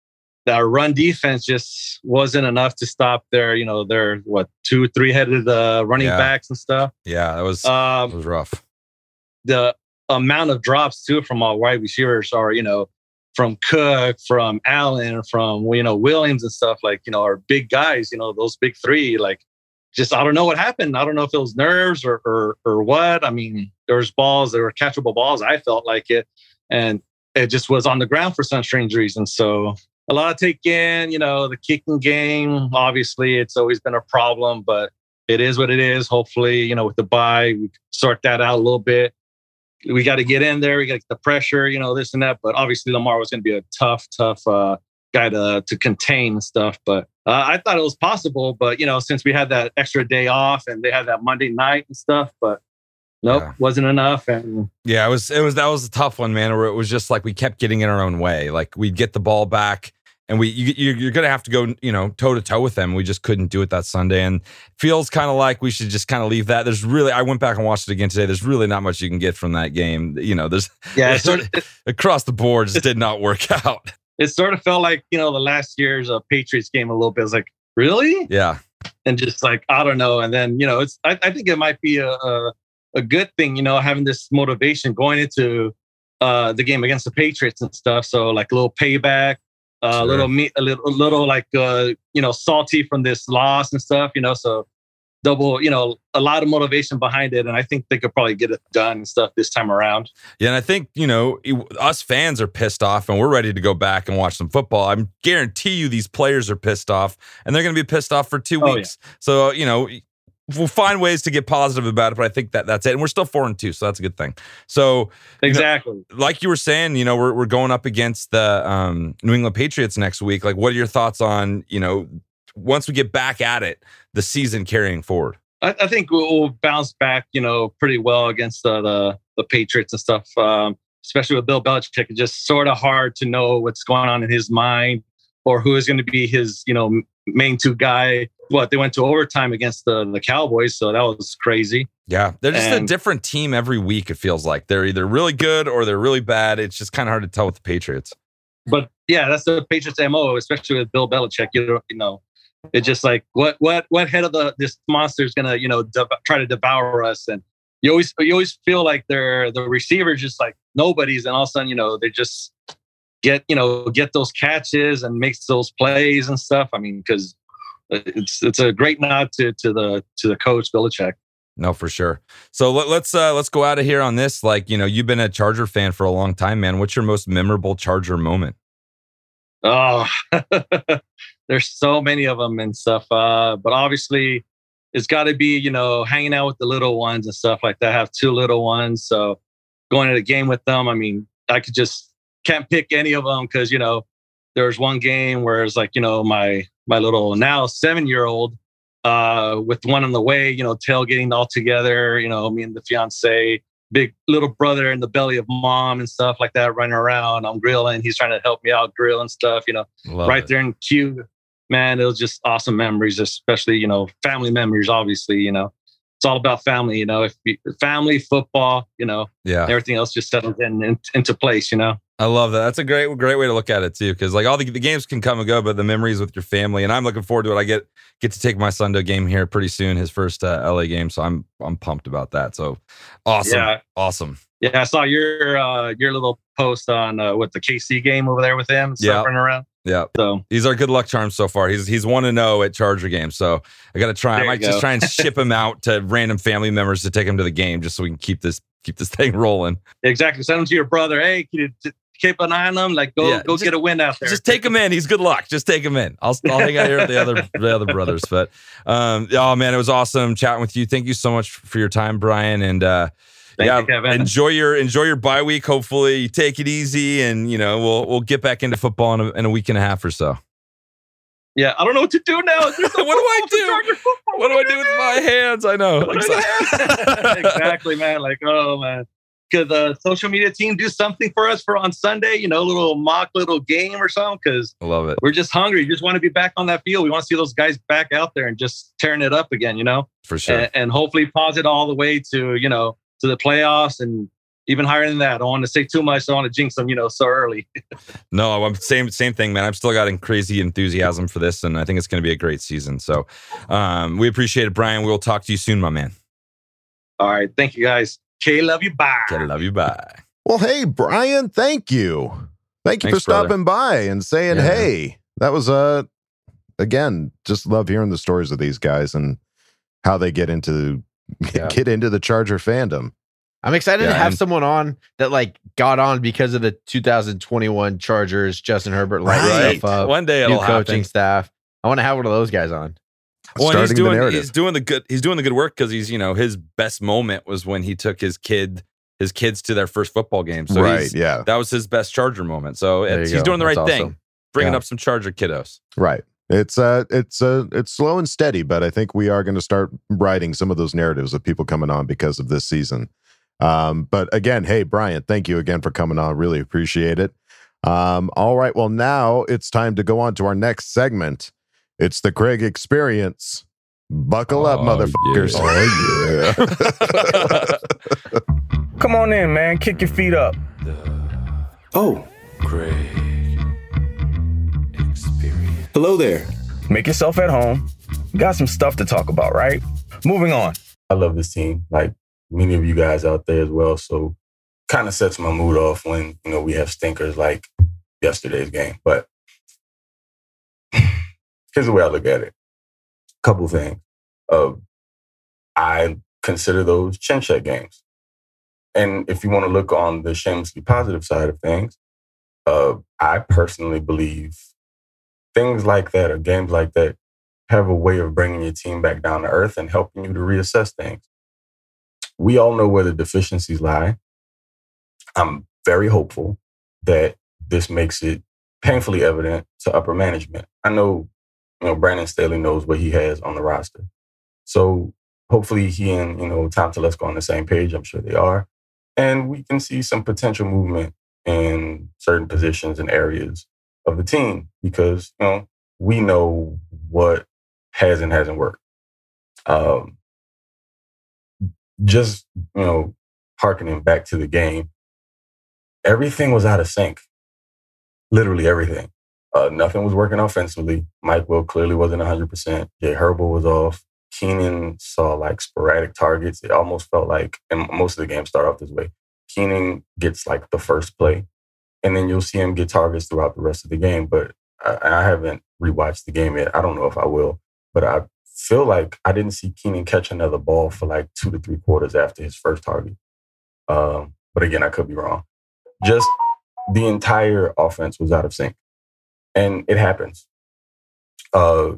our run defense just wasn't enough to stop their, you know, their what two, three headed uh, running Yeah. backs and stuff. Yeah, that was Um, it was rough. the amount of drops too from our wide receivers are, you know, from Cook, from Allen, from, you know, Williams and stuff, like, you know, our big guys, you know, those big three, like, just, I don't know what happened. I don't know if it was nerves or, or, or what. I mean, there was balls, there were catchable balls. I felt like it, and it just was on the ground for some strange reason. So a lot of take in, you know, the kicking game, obviously it's always been a problem, but it is what it is. Hopefully, you know, with the bye, we sort that out a little bit. We got to get in there. We got to get the pressure, you know, this and that. But obviously, Lamar was going to be a tough, tough uh, guy to to contain and stuff. But uh, I thought it was possible. But, you know, since we had that extra day off and they had that Monday night and stuff, but nope, Yeah. wasn't enough. And Yeah, it was it was that was a tough one, man. Where it was just like we kept getting in our own way. Like we'd get the ball back, and we you, you- you're gonna have to go, you know, toe to toe with them. We just couldn't do it that Sunday, and feels kind of like we should just kind of leave that. There's really, I went back and watched it again today. There's really not much you can get from that game. You know, there's yeah, it there's sort, of, across the board just did not work out. it sort of felt like, you know, the last year's uh, Patriots game a little bit. It's like, really? Yeah, And just like, I don't know. And then, you know, it's I, I think it might be a, a a good thing, you know, having this motivation going into uh, the game against the Patriots and stuff. So like a little payback, uh, a Sure. little meat, a little, a little like uh, you know, salty from this loss and stuff. You know, so double, you know, a lot of motivation behind it, and I think they could probably get it done and stuff this time around. yeah, and I think, you know, it- us fans are pissed off, and we're ready to go back and watch some football. I guarantee you, these players are pissed off, and they're going to be pissed off for two Oh, weeks. So, you know, we'll find ways to get positive about it, but I think that that's it. And we're still four and two, so that's a good thing. So you know, Exactly. like you were saying, you know, we're we're going up against the um, New England Patriots next week. Like, what are your thoughts on, you know, once we get back at it, the season carrying forward? I, I think we'll, we'll bounce back, you know, pretty well against the the, the Patriots and stuff. Um, especially with Bill Belichick, it's just sort of hard to know what's going on in his mind or who is going to be his, you know, main two guy. What, they went to overtime against the the Cowboys, so that was crazy. Yeah, they're just And- a different team every week. It feels like they're either really good or they're really bad. It's just kind of hard to tell with the Patriots. But yeah, that's the Patriots M O, especially with Bill Belichick. You know, you know, it's just like what what what head of the this monster is gonna, you know, de- try to devour us, and you always you always feel like they're the receivers just like nobody's, and all of a sudden, you know, they just get you know get those catches and makes those plays and stuff. I mean, because it's it's a great nod to to the to the coach Belichick. No, for sure. So let, let's uh, let's go out of here on this. Like, you know, you've been a Charger fan for a long time, man. What's your most memorable Charger moment? Oh, there's so many of them and stuff. Uh, but obviously, it's got to be, you know, hanging out with the little ones and stuff like that. I have two little ones, so going to the game with them. I mean, I could just can't pick any of them because, you know, there was one game where it's like, you know, my my little now seven year old uh, with one on the way, you know, tailgating all together. You know, me and the fiance. Big little brother in the belly of mom and stuff like that, running around. I'm grilling. He's trying to help me out grill and stuff, you know, Love right it. there in Q. Man, it was just awesome memories, especially, you know, family memories, obviously, you know. It's all about family, you know, if you, family, football, you know, Yeah. everything else just settles in, in into place, you know. I love that. That's a great, great way to look at it too. Because like all the, the games can come and go, but the memories with your family, and I'm looking forward to it. I get get to take my son to a game here pretty soon, his first uh, L A game. So I'm I'm pumped about that. So awesome, Yeah. awesome. Yeah, I saw your uh, your little post on uh, with the K C game over there with him, and stuff Yeah. running around. Yeah, So he's our good luck charm so far. He's he's one to know at Charger games. So I got to try. I There might you just go. try and ship him out to random family members to take him to the game, just so we can keep this keep this thing rolling. exactly, send them to your brother. Hey, can you t- keep an eye on them? Like, go Yeah, go just- get a win out there. Just take him in. He's good luck. Just take him in. I'll I'll hang out here with the other the other brothers. But um, oh man, it was awesome chatting with you. Thank you so much for your time, Brian. And uh, Thank yeah, you, Kevin. enjoy your enjoy your bye week. Hopefully, you take it easy, and you know we'll we'll get back into football in a, in a week and a half or so. Yeah, I don't know what to do now. There's no What do I football to do? Charger football. What do I do with my hands? I know. What do I do? Exactly, man. Like, oh man, could the social media team do something for us for on Sunday? You know, a little mock little game or something? Because I love it we're just hungry. Just want to be back on that field. We want to see those guys back out there and just tearing it up again. You know, for sure. and, and hopefully pause it all the way to you know to the playoffs and even higher than that. I don't want to say too much. I don't want to jinx them, you know, so early. No, I'm same same thing, man. I've still got crazy enthusiasm for this, and I think it's going to be a great season. So um, we appreciate it, Brian. We'll talk to you soon, my man. All right. Thank you, guys. Okay, love you. Bye. Okay, love you. Bye. Well, hey, Brian, thank you. Thank you Thanks, for stopping brother. by and saying, Yeah. hey. That was, uh, again, just love hearing the stories of these guys and how they get into Yeah. get into the Charger fandom. I'm excited Yeah, to have and- someone on that like got on because of the two thousand twenty-one Chargers, Justin Herbert lighting Right. stuff up, One day new it'll coaching happen. staff. I want to have one of those guys on. Well, and he's Starting the doing narrative. he's doing the good he's doing the good work because he's you know his best moment was when he took his kid his kids to their first football game. So Right, he's, yeah. that was his best Charger moment. So There it's, you he's go. doing the right That's thing, awesome. bringing Yeah. up some Charger kiddos. Right. It's uh it's uh it's slow and steady, but I think we are going to start writing some of those narratives of people coming on because of this season. Um, but again, hey Brian, thank you again for coming on. Really appreciate it. Um, all right, well now it's time to go on to our next segment. It's the Craig Experience. Buckle up, Oh, motherfuckers. yeah. Oh yeah. Come on in, man. Kick your feet up. Oh, Craig Experience. hello there. Make yourself at home. We got some stuff to talk about, right? Moving on. I love this team, like many of you guys out there as well. So kind of sets my mood off when, you know, we have stinkers like yesterday's game. But here's the way I look at it. Couple things. Uh, I consider those chin check games. And if you want to look on the shamelessly positive side of things, uh, I personally believe things like that or games like that have a way of bringing your team back down to earth and helping you to reassess things. We all know where the deficiencies lie. I'm very hopeful that this makes it painfully evident to upper management. I know, you know, Brandon Staley knows what he has on the roster. So hopefully he and, you know, Tom Telesco on the same page. I'm sure they are. And we can see some potential movement in certain positions and areas of the team because, you know, we know what has and hasn't worked. Um, just, you know, hearkening back to the game, everything was out of sync. Literally everything. Uh, nothing was working offensively. Mike Will clearly wasn't one hundred percent. Jay Herbal was off. Keenan saw like sporadic targets. It almost felt like, and most of the games start off this way, Keenan gets like the first play, and then you'll see him get targets throughout the rest of the game. But I, I haven't rewatched the game yet. I don't know if I will. But I feel like I didn't see Keenan catch another ball for like two to three quarters after his first target. Um, but again, I could be wrong. Just the entire offense was out of sync. And it happens. Uh,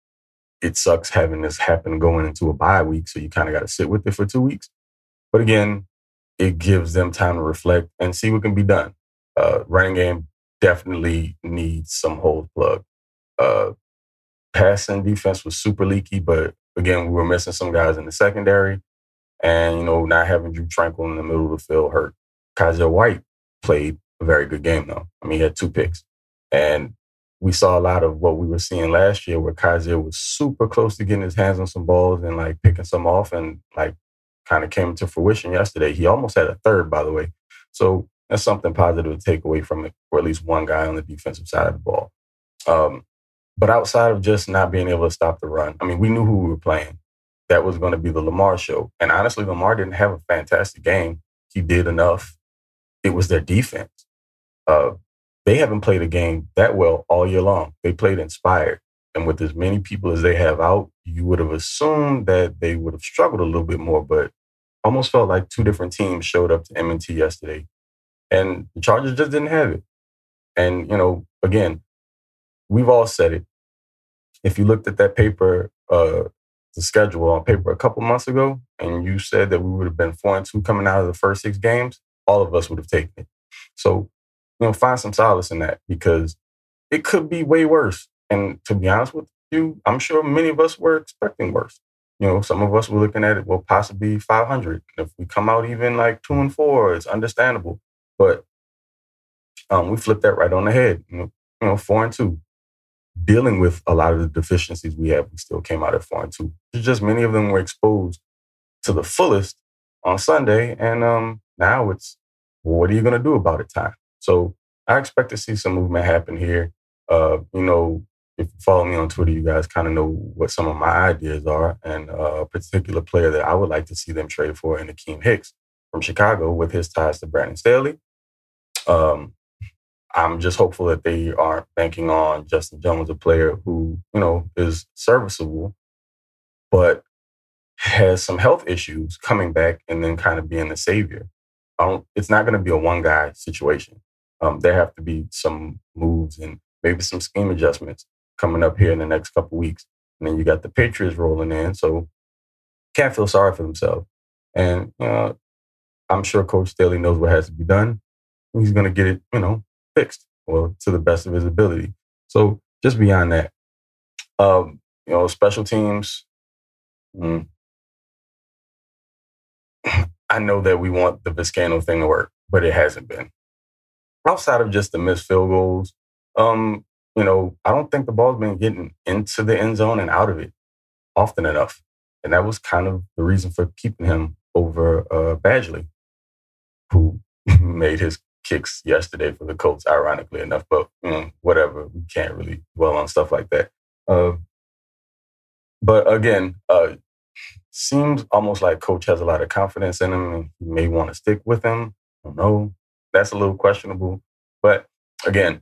it sucks having this happen going into a bye week, so you kind of got to sit with it for two weeks. But again, it gives them time to reflect and see what can be done. Uh, running game definitely needs some holes plugged. Uh, passing defense was super leaky, but again, we were missing some guys in the secondary. And, you know, not having Drew Tranquil in the middle of the field hurt. Kaiser White played a very good game, though. I mean, he had two picks. And we saw a lot of what we were seeing last year where Kaiser was super close to getting his hands on some balls and, like, picking some off and, like, kind of came to fruition yesterday. He almost had a third, by the way. So that's something positive to take away from it for at least one guy on the defensive side of the ball. Um, but outside of just not being able to stop the run, I mean, we knew who we were playing. That was going to be the Lamar show. And honestly, Lamar didn't have a fantastic game. He did enough. It was their defense. Uh, they haven't played a game that well all year long. They played inspired. And with as many people as they have out, you would have assumed that they would have struggled a little bit more, but almost felt like two different teams showed up to M and T yesterday. And the Chargers just didn't have it. And, you know, again, we've all said it. If you looked at that paper, uh, the schedule on paper a couple months ago, and you said that we would have been four and two coming out of the first six games, all of us would have taken it. So, you know, find some solace in that because it could be way worse. And to be honest with you, I'm sure many of us were expecting worse. You know, some of us were looking at it, well, possibly five hundred. If we come out even like two and four, it's understandable. But um, we flipped that right on the head. You know, you know, four and two. Dealing with a lot of the deficiencies we have, we still came out at four and two. It's just many of them were exposed to the fullest on Sunday, and um, now it's well, what are you going to do about it, Ty? So I expect to see some movement happen here. Uh, you know, if you follow me on Twitter, you guys kind of know what some of my ideas are. And uh, a particular player that I would like to see them trade for is Akeem Hicks from Chicago with his ties to Brandon Staley. Um, I'm just hopeful that they aren't banking on Justin Jones, a player who, you know, is serviceable, but has some health issues coming back and then kind of being the savior. I don't, it's not going to be a one guy situation. Um, there have to be some moves and maybe some scheme adjustments coming up here in the next couple of weeks. And then you got the Patriots rolling in. So can't feel sorry for themselves. And, you know, I'm sure Coach Staley knows what has to be done. He's going to get it, you know, fixed, well, to the best of his ability. So just beyond that, um, you know, special teams, mm, I know that we want the Vizcaino thing to work, but it hasn't been. Outside of just the missed field goals, um, you know, I don't think the ball's been getting into the end zone and out of it often enough. And that was kind of the reason for keeping him over uh, Badgley, who made his kicks yesterday for the Colts, ironically enough. But mm, whatever, we can't really dwell on stuff like that. Uh, but again, uh, seems almost like Coach has a lot of confidence in him and he may want to stick with him. I don't know. That's a little questionable. But again,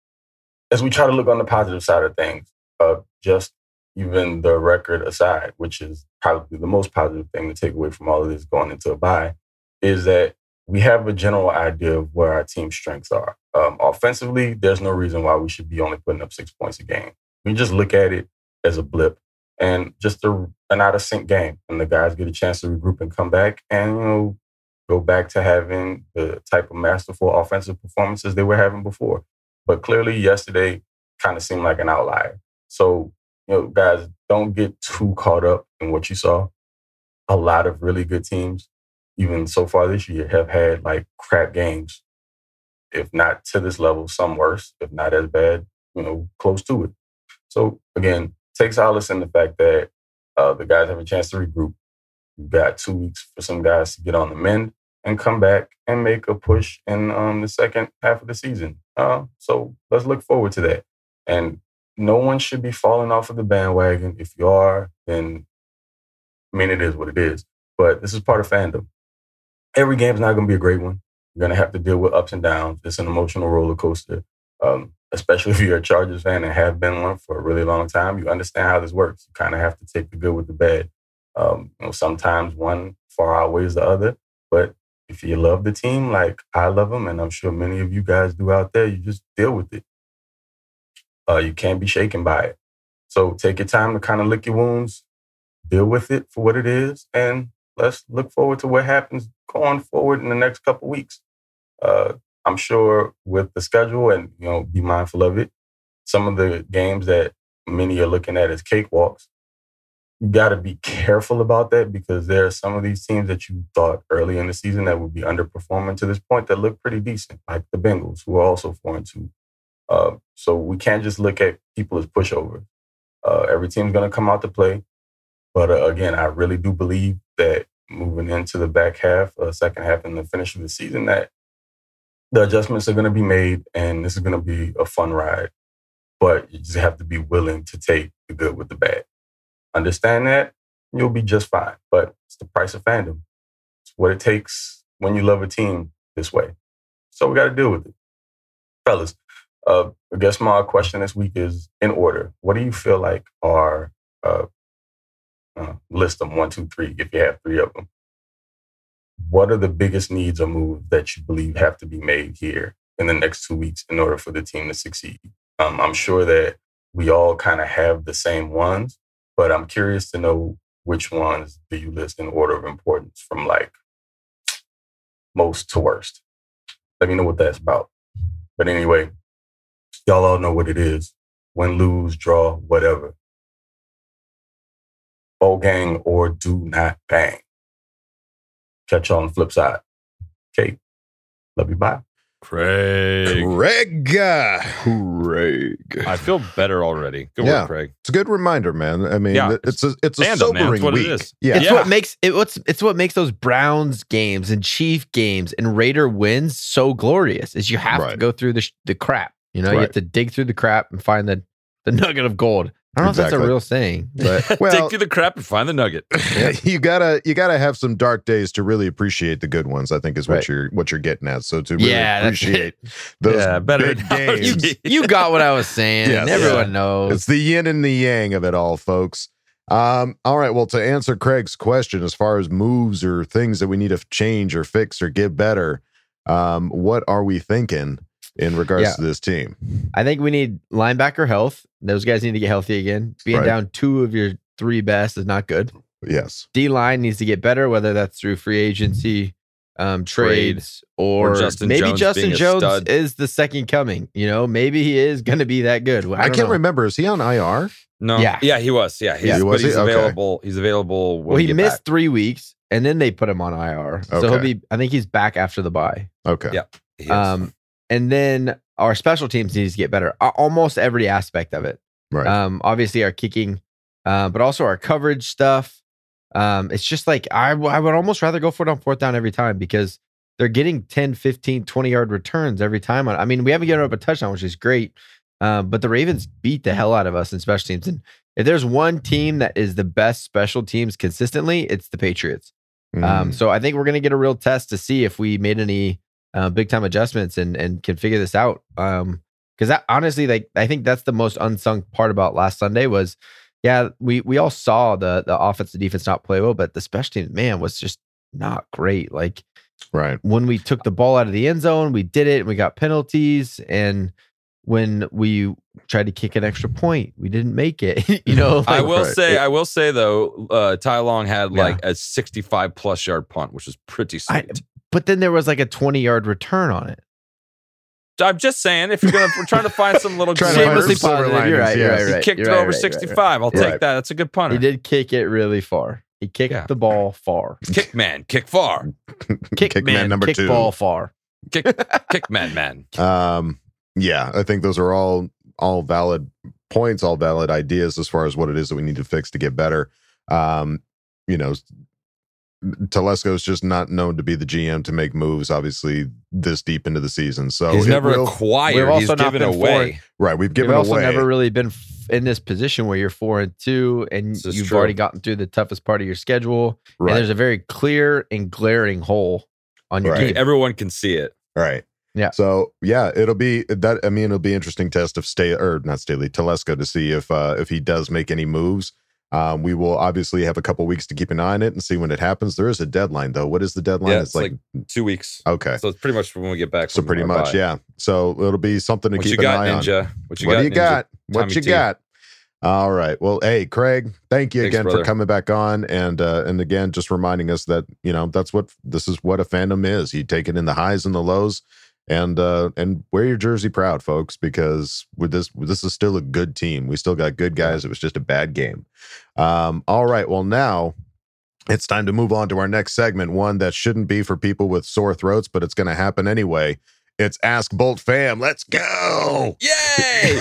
as we try to look on the positive side of things, uh, just even the record aside, which is probably the most positive thing to take away from all of this going into a bye, is that we have a general idea of where our team's strengths are. Um, offensively, there's no reason why we should be only putting up six points a game. We just look at it as a blip and just a, an out-of-sync game. And the guys get a chance to regroup and come back and, you know, go back to having the type of masterful offensive performances they were having before. But clearly yesterday kind of seemed like an outlier. So, you know, guys, don't get too caught up in what you saw. A lot of really good teams, even so far this year, have had like crap games. If not to this level, some worse, if not as bad, you know, close to it. So again, take solace in the fact that uh, the guys have a chance to regroup. You've got two weeks for some guys to get on the mend and come back and make a push in um, the second half of the season. Uh, so let's look forward to that. And no one should be falling off of the bandwagon. If you are, then, I mean, it is what it is. But this is part of fandom. Every game is not going to be a great one. You're going to have to deal with ups and downs. It's an emotional roller coaster, um, especially if you're a Chargers fan and have been one for a really long time. You understand how this works. You kind of have to take the good with the bad. Um, you know, sometimes one far outweighs the other. But if you love the team like I love them, and I'm sure many of you guys do out there, you just deal with it. Uh, you can't be shaken by it. So take your time to kind of lick your wounds, deal with it for what it is, and let's look forward to what happens going forward in the next couple weeks. Uh, I'm sure with the schedule, and you know, be mindful of it, some of the games that many are looking at as cakewalks, you got to be careful about that because there are some of these teams that you thought early in the season that would be underperforming to this point that look pretty decent, like the Bengals, who are also four and two. Uh, so we can't just look at people as pushovers. Uh, every team's going to come out to play. But uh, again, I really do believe that moving into the back half, uh, second half, and the finish of the season, that the adjustments are going to be made, and this is going to be a fun ride. But you just have to be willing to take the good with the bad. Understand that, you'll be just fine. But it's the price of fandom. It's what it takes when you love a team this way. So we got to deal with it. Fellas, uh, I guess my question this week is in order. What do you feel like are, uh, uh, list them one, two, three, if you have three of them. What are the biggest needs or moves that you believe have to be made here in the next two weeks in order for the team to succeed? Um, I'm sure that we all kind of have the same ones, but I'm curious to know which ones do you list in order of importance from like most to worst. Let me know what that's about. But anyway, y'all all know what it is. Win, lose, draw, whatever. Bowl gang or do not bang. Catch y'all on the flip side. Okay. Love you. Bye. Craig. Craig. Uh, Craig. I feel better already. Good Yeah. work, Craig. it's a good reminder, man. I mean, Yeah, it's a it's a fandom, man. sobering That's what it week. is. Yeah, It's Yeah. what makes it what's it's what makes those Browns games and Chief games and Raider wins so glorious is you have to Right. go through the sh- the crap. You know, you Right. have to dig through the crap and find the the nugget of gold. I don't know if Exactly. that's a real saying, but Well- Dig through the crap and find the nugget. you gotta you gotta have some dark days to really appreciate the good ones. I think is what Right. you're what you're getting at. So to really Yeah, that's appreciate those Yeah, better big analogy. games, you, you got what I was saying. Yes. Everyone Yeah. knows. it's the yin and the yang of it all, folks. Um, all right. Well, to answer Craig's question, as far as moves or things that we need to change or fix or get better, um, what are we thinking in regards Yeah. to this team? I think we need linebacker health. Those guys need to get healthy again. Being Right. down two of your three best is not good. Yes. D line needs to get better, whether that's through free agency, um, trades, or, Or Justin maybe Jones Justin being a Jones stud. is the second coming. You know, maybe he is going to be that good. I, I, don't can't know. remember. Is he on I R? No. Yeah. Yeah, he was. Yeah. He's, Yeah. but Was he? he's Okay. available. He's available. When Well, we he get missed back. three weeks, and then they put him on I R. So he'll Okay. be. I think he's back after the bye. Okay. Yeah. He is. Um, and then our special teams needs to get better. A- Almost every aspect of it. Right. Um, obviously our kicking, uh, but also our coverage stuff. Um, it's just like I, w- I would almost rather go for it on fourth down every time because they're getting ten, fifteen, twenty yard returns every time. On, I mean, we haven't given up a touchdown, which is great. Um, but the Ravens beat the hell out of us in special teams. And if there's one team that is the best special teams consistently, it's the Patriots. Um, Mm. so I think we're going to get a real test to see if we made any uh, big time adjustments and and can figure this out. Um, because that honestly, like I think that's the most unsung part about last Sunday was, yeah, we we all saw the the offense, the defense not play well, but the special teams, man, was just not great. Like Right. when we took the ball out of the end zone, we did it, and we got penalties, and when we tried to kick an extra point, we didn't make it. you know, I like, will right. say, It- I will say though, uh, Ty Long had Yeah. like a sixty-five plus yard punt, which was pretty I, sweet. but then there was like a twenty yard return on it. I'm just saying, if you're gonna, if we're trying to find some little Trying to find glimmers, Shamelessly some silver positive. You're right. linings, You're yes. right. he Right. kicked You're it right, over right, right, right. sixty-five. I'll Right. take that. That's a good punter. He did kick it really far. He kicked Yeah. the ball far. Kick man, kick far, Kick, Kick man, man number kick two. ball far. kick, kick man, man. Um, yeah, I think those are all all valid points, all valid ideas as far as what it is that we need to fix to get better. Um, you know, Telesco is just not known to be the G M to make moves, obviously, this deep into the season. So He's it never will- acquired. We've also He's not given been away. right. We've given You've also away. never really been f- in this position where you're four and two, and This is you've true. already gotten through the toughest part of your schedule. Right. And there's a very clear and glaring hole on your Right. team. Everyone can see it. Right. Yeah. So yeah, it'll be that. I mean, it'll be interesting test of Staley or not Staley Telesco to see if uh, if he does make any moves. Um, we will obviously have a couple weeks to keep an eye on it and see when it happens. There is a deadline though. What is the deadline? Yeah, it's like, two weeks. okay. So it's pretty much when we get back. So from pretty our much, bye. yeah. So it'll be something to What keep you an got, eye Ninja? on. What you what got? do you Ninja? got? What Tommy you T. got? All right. Well, hey, Craig, thank you Thanks, again brother. for coming back on and uh, and again just reminding us that you know that's what this is what a fandom is. You take it in the highs and the lows, and uh, and wear your jersey proud, folks, because with this this is still a good team. We still got good guys. It was just a bad game. Um, all right. Well, now it's time to move on to our next segment, one that shouldn't be for people with sore throats, but it's going to happen anyway. It's Ask Bolt Fam. Let's go. Yay!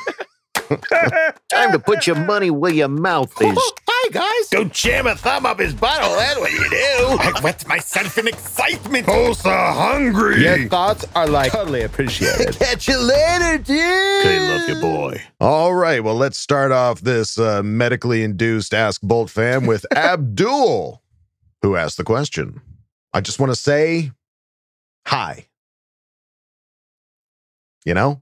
Time to put your money where your mouth is. Hi, guys. Don't jam a thumb up his butthole. That's what you do. I wet myself in excitement. Oh, so hungry. Your thoughts are like totally appreciated. Catch you later, dude. Okay, love you, boy. All right. Well, let's start off this uh, medically induced Ask Bolt Fam with Abdul, who asked the question. I just want to say hi. You know?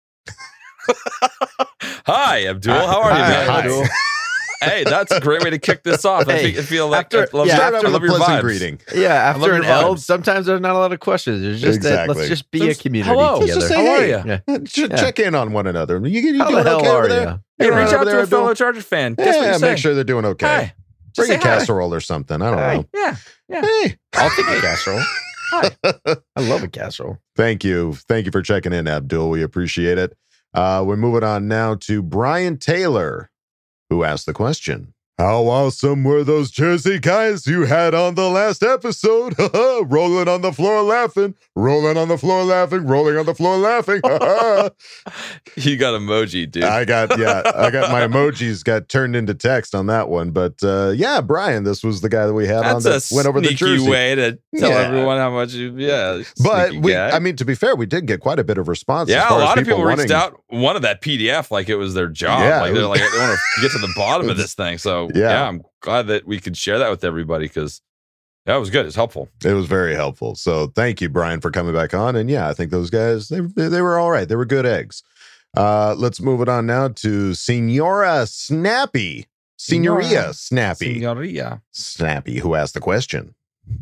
Hi, Abdul. How are you, Hi, man? hi. Abdul? Hey, that's a great way to kick this off. I, Hey, think, I feel like after- I love, yeah, I Start out with love a your pleasant vibes. greeting. Yeah, love after your an L, vibes. sometimes there's not a lot of questions. There's just that, Exactly. let's just be a Just community hello. together. Just say, How are hey. ya? Yeah. Uh, ch- Yeah. Check in on one another. You, you How doing the hell okay are over there? ya? You Hey, all right reach over out there, to a Abdul? fellow Charger fan. Guess what Yeah, you make say? sure they're doing okay. Hi. Just Bring say a hi. casserole or something. I don't Hi. know. Yeah. Yeah. Hey. I'll take a casserole. Hi. I love a casserole. Thank you. Thank you for checking in, Abdul. We appreciate it. Uh, we're moving on now to Brian Taylor, who asked the question. How awesome were those Jersey guys you had on the last episode? Rolling on the floor laughing, rolling on the floor laughing, rolling on the floor laughing. You got emoji, dude. I got, yeah, I got my emojis got turned into text on that one. But uh, yeah, Brian, this was the guy that we had That's on that a went over the sneaky Jersey. way to tell Yeah. everyone how much you, yeah. But sneaky we, guy. I mean, to be fair, we did get quite a bit of response. as Yeah, a far as lot of people reached wanting- out, wanted that P D F like it was their job. Yeah, like it they're was- like they want to get to the bottom of this thing. So Yeah. yeah. I'm glad that we could share that with everybody because that was good. It's helpful. It was very helpful. So thank you, Brian, for coming back on. And yeah, I think those guys, they, they were all right. They were good eggs. Uh, let's move it on now to Senora Snappy. Signoria Senora. Snappy. Signoria. Snappy, who asked the question.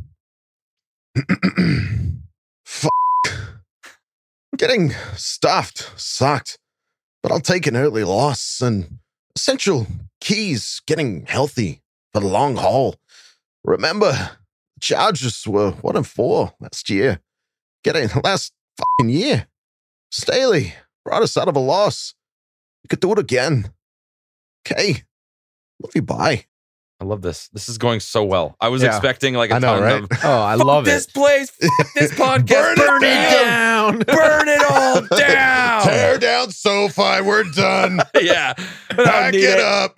Fuck. Getting stuffed sucked, but I'll take an early loss and essential keys getting healthy for the long haul. Remember, the Chargers were one and four last year. Getting last fucking year. Staley brought us out of a loss. You could do it again. Okay. Love you. Bye. I love this. This is going so well. I was Yeah. expecting like a I know, ton right? of Oh, I fuck love this it. place, fuck this podcast, burn, it down, burn it all down, Tear down SoFi. We're done. yeah, I don't Pack need it it. up.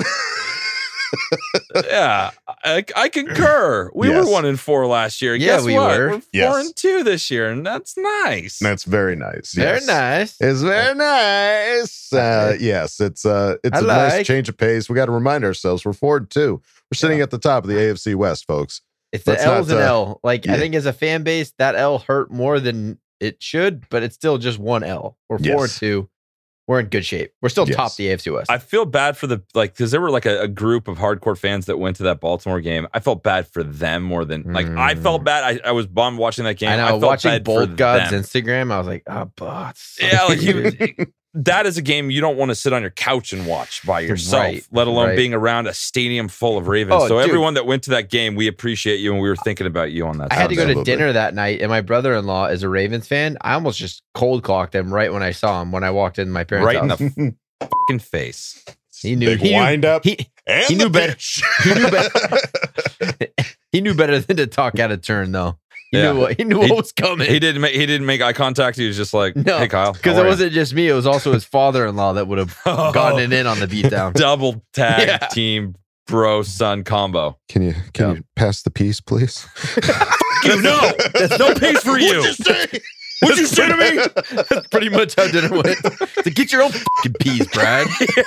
Yeah, I, I concur. We Yes. were one and four last year. Yeah, Guess we what? were. We're four Yes. and two this year, and that's nice. That's very nice. Very yes. nice. It's very nice. Uh, yes, it's uh, it's I a nice like. change of pace. We got to remind ourselves we're four and two. We're sitting at the top of the A F C West, folks. It's the Let's L's not, and uh, L. Like yeah. I think as a fan base, that L hurt more than it should, but it's still just one L. We're four Yes. and two. We're in good shape. We're still Yes. top the A F C West. I feel bad for the like because there were like a, a group of hardcore fans that went to that Baltimore game. I felt bad for them more than like I felt bad. I, I was bummed watching that game. I know. felt Watching bad Bolt for God's them. Instagram, I was like, oh, bots. Yeah, like you, that is a game you don't want to sit on your couch and watch by yourself, Right, let alone right. being around a stadium full of Ravens. Oh, so dude. everyone that went to that game, we appreciate you, and we were thinking about you on that. I had to go to Absolutely. dinner that night, and my brother-in-law is a Ravens fan. I almost just cold clocked him right when I saw him when I walked in my parents' right in house. the fucking face. He knew. Big He knew, wind up. he, And he the knew better. pitch. He knew better. He knew better than to talk out of turn, though. He Yeah. knew what he knew He- what was coming. He didn't make he didn't make eye contact. He was just like, No, "Hey, Kyle," because how it are ya?" wasn't just me; it was also his father-in-law that would have gotten it in on the beatdown. double tag Yeah. team bro son combo. Can you can Yeah. you pass the piece, please? You know, there's no pace for you. What'd you say? What'd you say to me? That's pretty much how dinner went. To get your own fucking peas, Brad.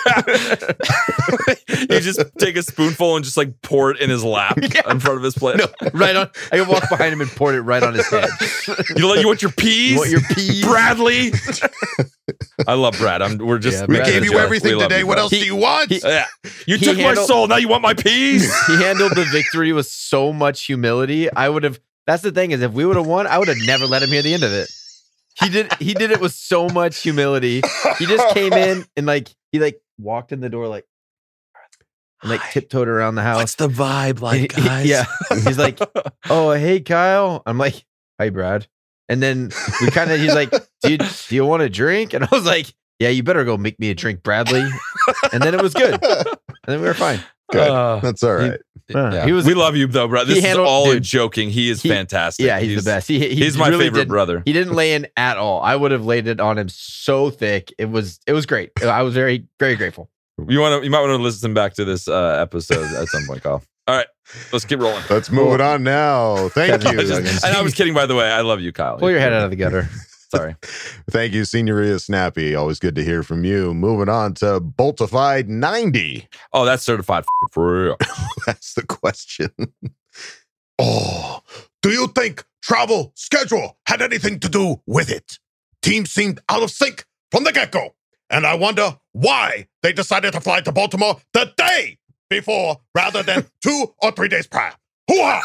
You just take a spoonful and just like pour it in his lap in front of his plate. No, right on. I could walk behind him and pour it right on his head. You like you want your peas? You want your peas? Bradley? I love Brad. I'm, we're just Yeah, We Brad gave is you jealous. everything We love today. you, What Brad. else do He- you want? he- Yeah. You He took handled- my soul. Now you want my peas? He handled the victory with so much humility. I would have. That's the thing is, if we would have won, I would have never let him hear the end of it. He did. He did it with so much humility. He just came in and like he like walked in the door like and like tiptoed around the house. What's the vibe like, He- he- guys? yeah. He's like, "Oh, hey, Kyle." I'm like, "Hi, Brad." And then we kind of, he's like, do you, do you want a drink? And I was like, "Yeah, you better go make me a drink, Bradley." And then it was good. And then we were fine. Good. Uh, That's all right. Yeah. He was- we love you though, bro. This he is handled- all in dude, joking. He is he- fantastic. Yeah, he's, the best. He, he he's my really favorite didn't- brother. He didn't lay in at all. I would have laid it on him so thick. It was it was great. I was very very grateful. You want to? You might want to listen back to this uh, episode at some point, Kyle. All right, let's keep rolling. Let's move it on now. Thank Kevin, you. I just- and I was kidding, by the way. I love you, Kyle. Pull your head out of the gutter. Sorry. Thank you, Signoria Snappy. Always good to hear from you. Moving on to Boltified ninety. Oh, that's certified f- for real. That's the question. Oh, do you think travel schedule had anything to do with it? Teams seemed out of sync from the get-go, and I wonder why they decided to fly to Baltimore the day before rather than two or three days prior. Hoo-ha!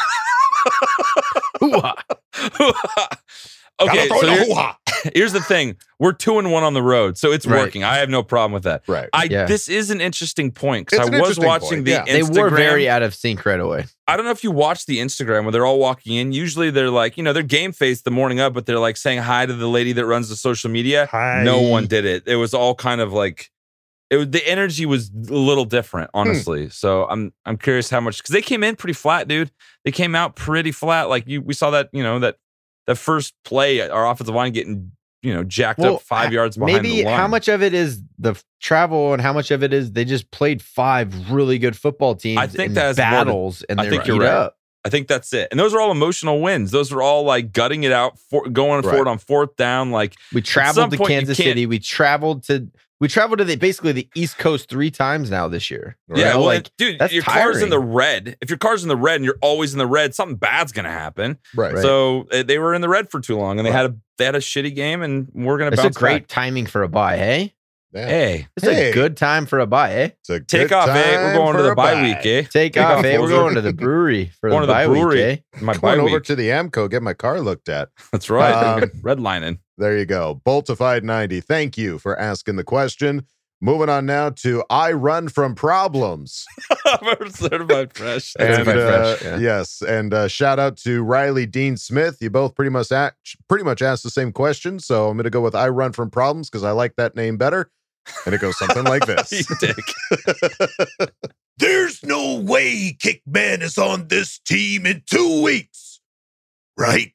Okay, Gotta throw so in a here- hoo-ha. here's the thing: we're two and one on the road, so it's Right. working. I have no problem with that. Right. I Yeah. this is an interesting point It's because an I was interesting watching point, the yeah. They Instagram. were very out of sync right away. I don't know if you watched the Instagram where they're all walking in. Usually they're like, you know, they're game faced the morning of, but they're like saying hi to the lady that runs the social media. Hi. No one did it. It was all kind of like it was, the energy was a little different, honestly. Hmm. So I'm I'm curious how much, because they came in pretty flat, dude. They came out pretty flat. Like you, we saw that, you know, that that first play, our offensive line getting, you know, jacked well, up five yards behind maybe the line. How much of it is the travel and how much of it is they just played five really good football teams I think in that's battles and I think you're right. Up. I think that's it. And those are all emotional wins. Those are all like gutting it out, for, going right. forward on fourth down. Like we traveled to Kansas City. We traveled to we traveled to the basically the East Coast three times now this year. Right? Yeah, well, like dude, that's your tiring. car's in the red. If your car's in the red and you're always in the red, something bad's gonna happen. Right. So uh, they were in the red for too long, and they right. had a they had a shitty game, and we're gonna. It's bounce a great back. timing for a bye, hey. Yeah. Hey, it's hey. a good time for a bye, eh? It's a Take off, eh? We're going to the bye, bye week, eh? Take, Take off, off, eh? We're going to the brewery for going the to bye the brewery. week, eh? My going over week. to the Amco, get my car looked at. That's right. Um, Redlining. There you go. Boltified ninety. Thank you for asking the question. Moving on now to I Run From Problems. Certified fresh. And, Certified uh, fresh, yeah. Yes. And uh, shout out to Riley Dean Smith. You both pretty much, act, pretty much asked the same question. So I'm going to go with I Run From Problems because I like that name better. And it goes something like this. You dick. There's no way Kickman is on this team in two weeks. Right?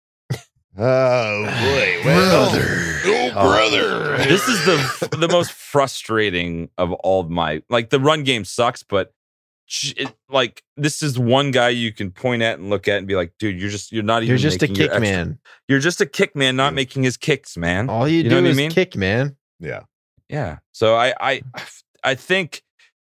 Oh, boy. Well, brother. Oh, brother. This is the the most frustrating of all of my, like, the run game sucks, but it, like, this is one guy you can point at and look at and be like, dude, you're just, you're not even You're just a making kick your extra, man. You're just a kick man, not making his kicks, man. All you, you do know what is I mean? kick, man. Yeah. Yeah. So I, I, I think,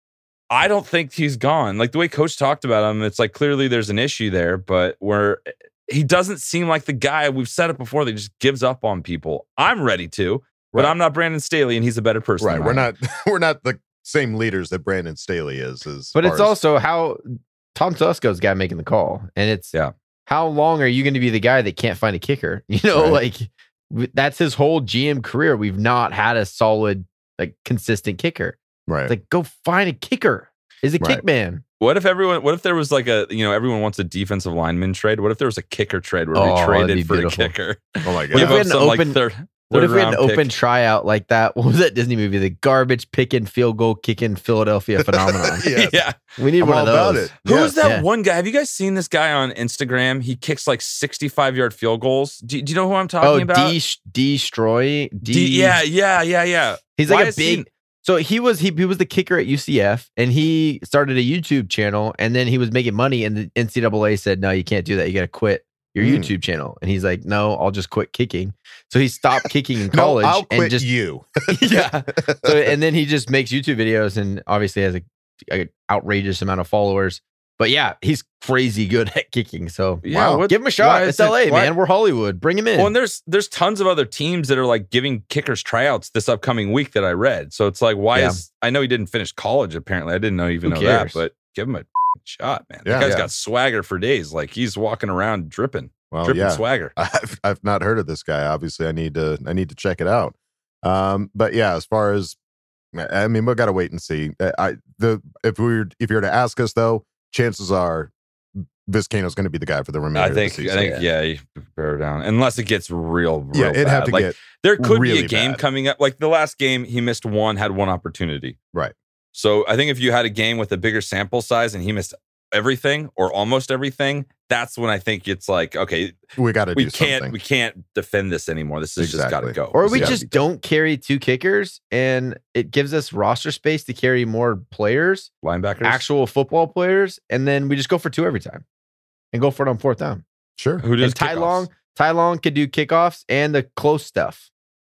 I don't think he's gone. Like the way Coach talked about him, it's like clearly there's an issue there, but where he doesn't seem like the guy, we've said it before, that just gives up on people. I'm ready to, but right. I'm not Brandon Staley, and he's a better person. Right. We're not. We're not the same leaders that Brandon Staley is. As but it's as, also how Tom Telesco's guy making the call, and it's yeah. How long are you going to be the guy that can't find a kicker? You know, right. like that's his whole G M career. We've not had a solid, like consistent kicker. Right. It's like go find a kicker. Is a right. kick man. What if everyone? What if there was like a, you know, everyone wants a defensive lineman trade? What if there was a kicker trade where oh, we traded for beautiful. a kicker? Oh my god! What if we had an some, open? Like, third, what if we had an open pick? tryout like that? What was that Disney movie? The garbage picking, field goal kicking Philadelphia phenomenon. yes. Yeah, we need I'm one all of those. About it. Who's yes. that yeah. one guy? Have you guys seen this guy on Instagram? He kicks like sixty-five yard field goals. Do, do you know who I'm talking oh, about? D Destroy. D- D- yeah, yeah, yeah, yeah. He's Why like a is big. He, So he was he he was the kicker at U C F, and he started a YouTube channel, and then he was making money, and the N C double A said, "No, you can't do that. You got to quit your mm. YouTube channel." And he's like, "No, I'll just quit kicking." So he stopped kicking in college. no, I'll and quit just you. yeah. So and then he just makes YouTube videos, and obviously has a, a outrageous amount of followers. But yeah, he's crazy good at kicking. So yeah, wow, what, give him a shot. It's L A, it, why, man. We're Hollywood. Bring him in. Well, and there's there's tons of other teams that are like giving kickers tryouts this upcoming week that I read. So it's like, why yeah. is I know he didn't finish college. Apparently, I didn't know even Who know cares? that. But give him a shot, man. Yeah, that guy's yeah. got swagger for days. Like he's walking around dripping, well, dripping yeah. swagger. I've I've not heard of this guy. Obviously, I need to I need to check it out. Um, but yeah, as far as I mean, we've got to wait and see. I the if we were if you were to ask us though, chances are Vizcaino's going to be the guy for the remainder. I think. Of the season. I think. Yeah, you bear down unless it gets real. real yeah, it'd bad. have to like, get. There could really be a game bad. coming up. Like the last game, he missed one, had one opportunity. Right. So I think if you had a game with a bigger sample size and he missed everything or almost everything, that's when I think it's like, okay, we got to. We do can't. something. We can't defend this anymore. This has exactly. just got to go. Or we Yeah. just don't carry two kickers, and it gives us roster space to carry more players, Linebackers, actual football players, and then we just go for two every time, and go for it on fourth down. Sure. Who does and Ty kickoffs? Long? Ty Long could do kickoffs and the close stuff.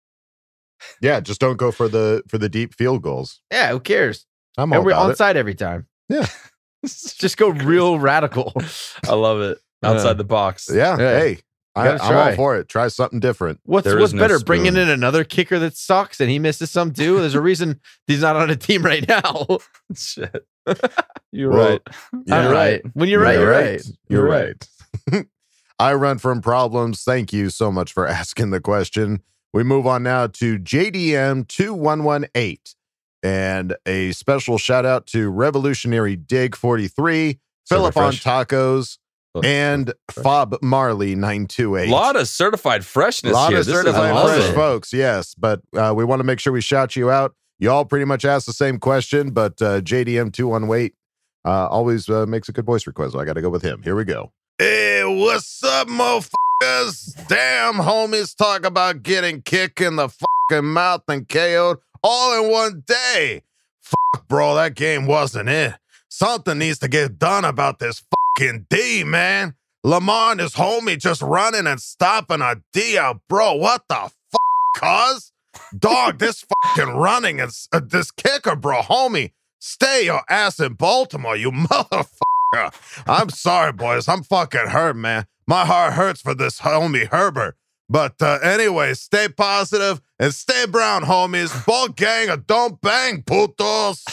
Yeah, just don't go for the for the deep field goals. Yeah, who cares? I'm all and we're about on it. side every time. Yeah. Just go real radical. I love it. Outside Yeah. the box. Yeah. Yeah. Hey, I, Gotta I'm try. all for it. Try something different. What's There what's is no better, spoon. bringing in another kicker that sucks and he misses some too? There's a reason he's not on a team right now. Shit. You're Well, right. You're I'm right. When you're right, you're right. You're right. I Run From Problems. Thank you so much for asking the question. We move on now to J D M two one one eight. And a special shout out to Revolutionary Dig forty-three, Philip on Tacos, and Fob Marley nine two eight. A lot of certified freshness A lot here. of This is certified awesome. fresh folks, yes. But uh, we want to make sure we shout you out. you all pretty much asked the same question, but uh, J D M two one eight uh, always uh, makes a good voice request. So I got to go with him. Here we go. Hey, what's up, motherfuckers? Damn, homies talk about getting kicked in the fucking mouth and K O'd all in one day. Fuck, bro, that game wasn't it. Something needs to get done about this fucking D, man. Lamar and his homie just running and stopping a D out, bro. What the fuck, cuz? Dog, this fucking running and uh, this kicker, bro, homie. Stay your ass in Baltimore, you motherfucker. I'm sorry, boys. I'm fucking hurt, man. My heart hurts for this homie Herbert. But uh, anyway, stay positive and stay brown, homies. Ball gang or don't bang, putos.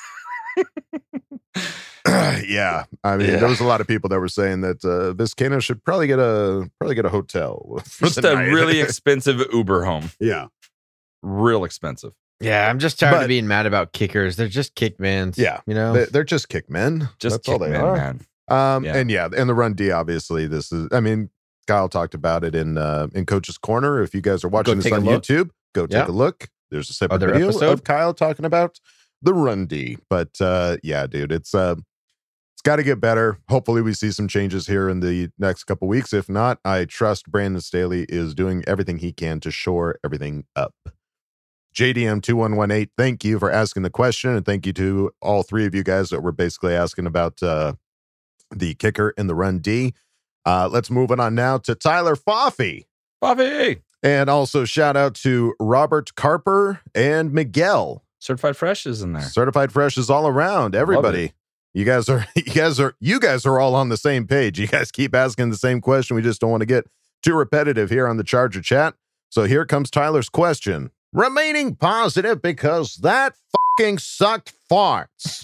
Yeah, I mean, Yeah. there was a lot of people that were saying that uh, Vizcaino should probably get a probably get a hotel. for Just the a night. really expensive Uber home. Yeah. Real expensive. Yeah, I'm just tired But- of being mad about kickers. They're just kick mans. Yeah, you know. They- they're just kick men. Just That's all kick they men, are. man. Um, Yeah. and yeah, and the run D, obviously, this is. I mean, Kyle talked about it in uh, in Coach's Corner. If you guys are watching this take a on look. YouTube, go take Yeah. a look. There's a separate Other video episode. of Kyle talking about the run D. But uh, yeah, dude, it's uh, it's got to get better. Hopefully, we see some changes here in the next couple weeks. If not, I trust Brandon Staley is doing everything he can to shore everything up. J D M two one one eight, thank you for asking the question, and thank you to all three of you guys that were basically asking about uh, the kicker and the run D. Uh, let's move it on now to Tyler Foffey. Bobby. And also shout out to Robert Carper and Miguel. Certified Fresh is in there. Certified Fresh is all around. Everybody. You guys are you guys are you guys are all on the same page. You guys keep asking the same question. We just don't want to get too repetitive here on the Charger chat. So here comes Tyler's question. Remaining positive because that fucking sucked farts.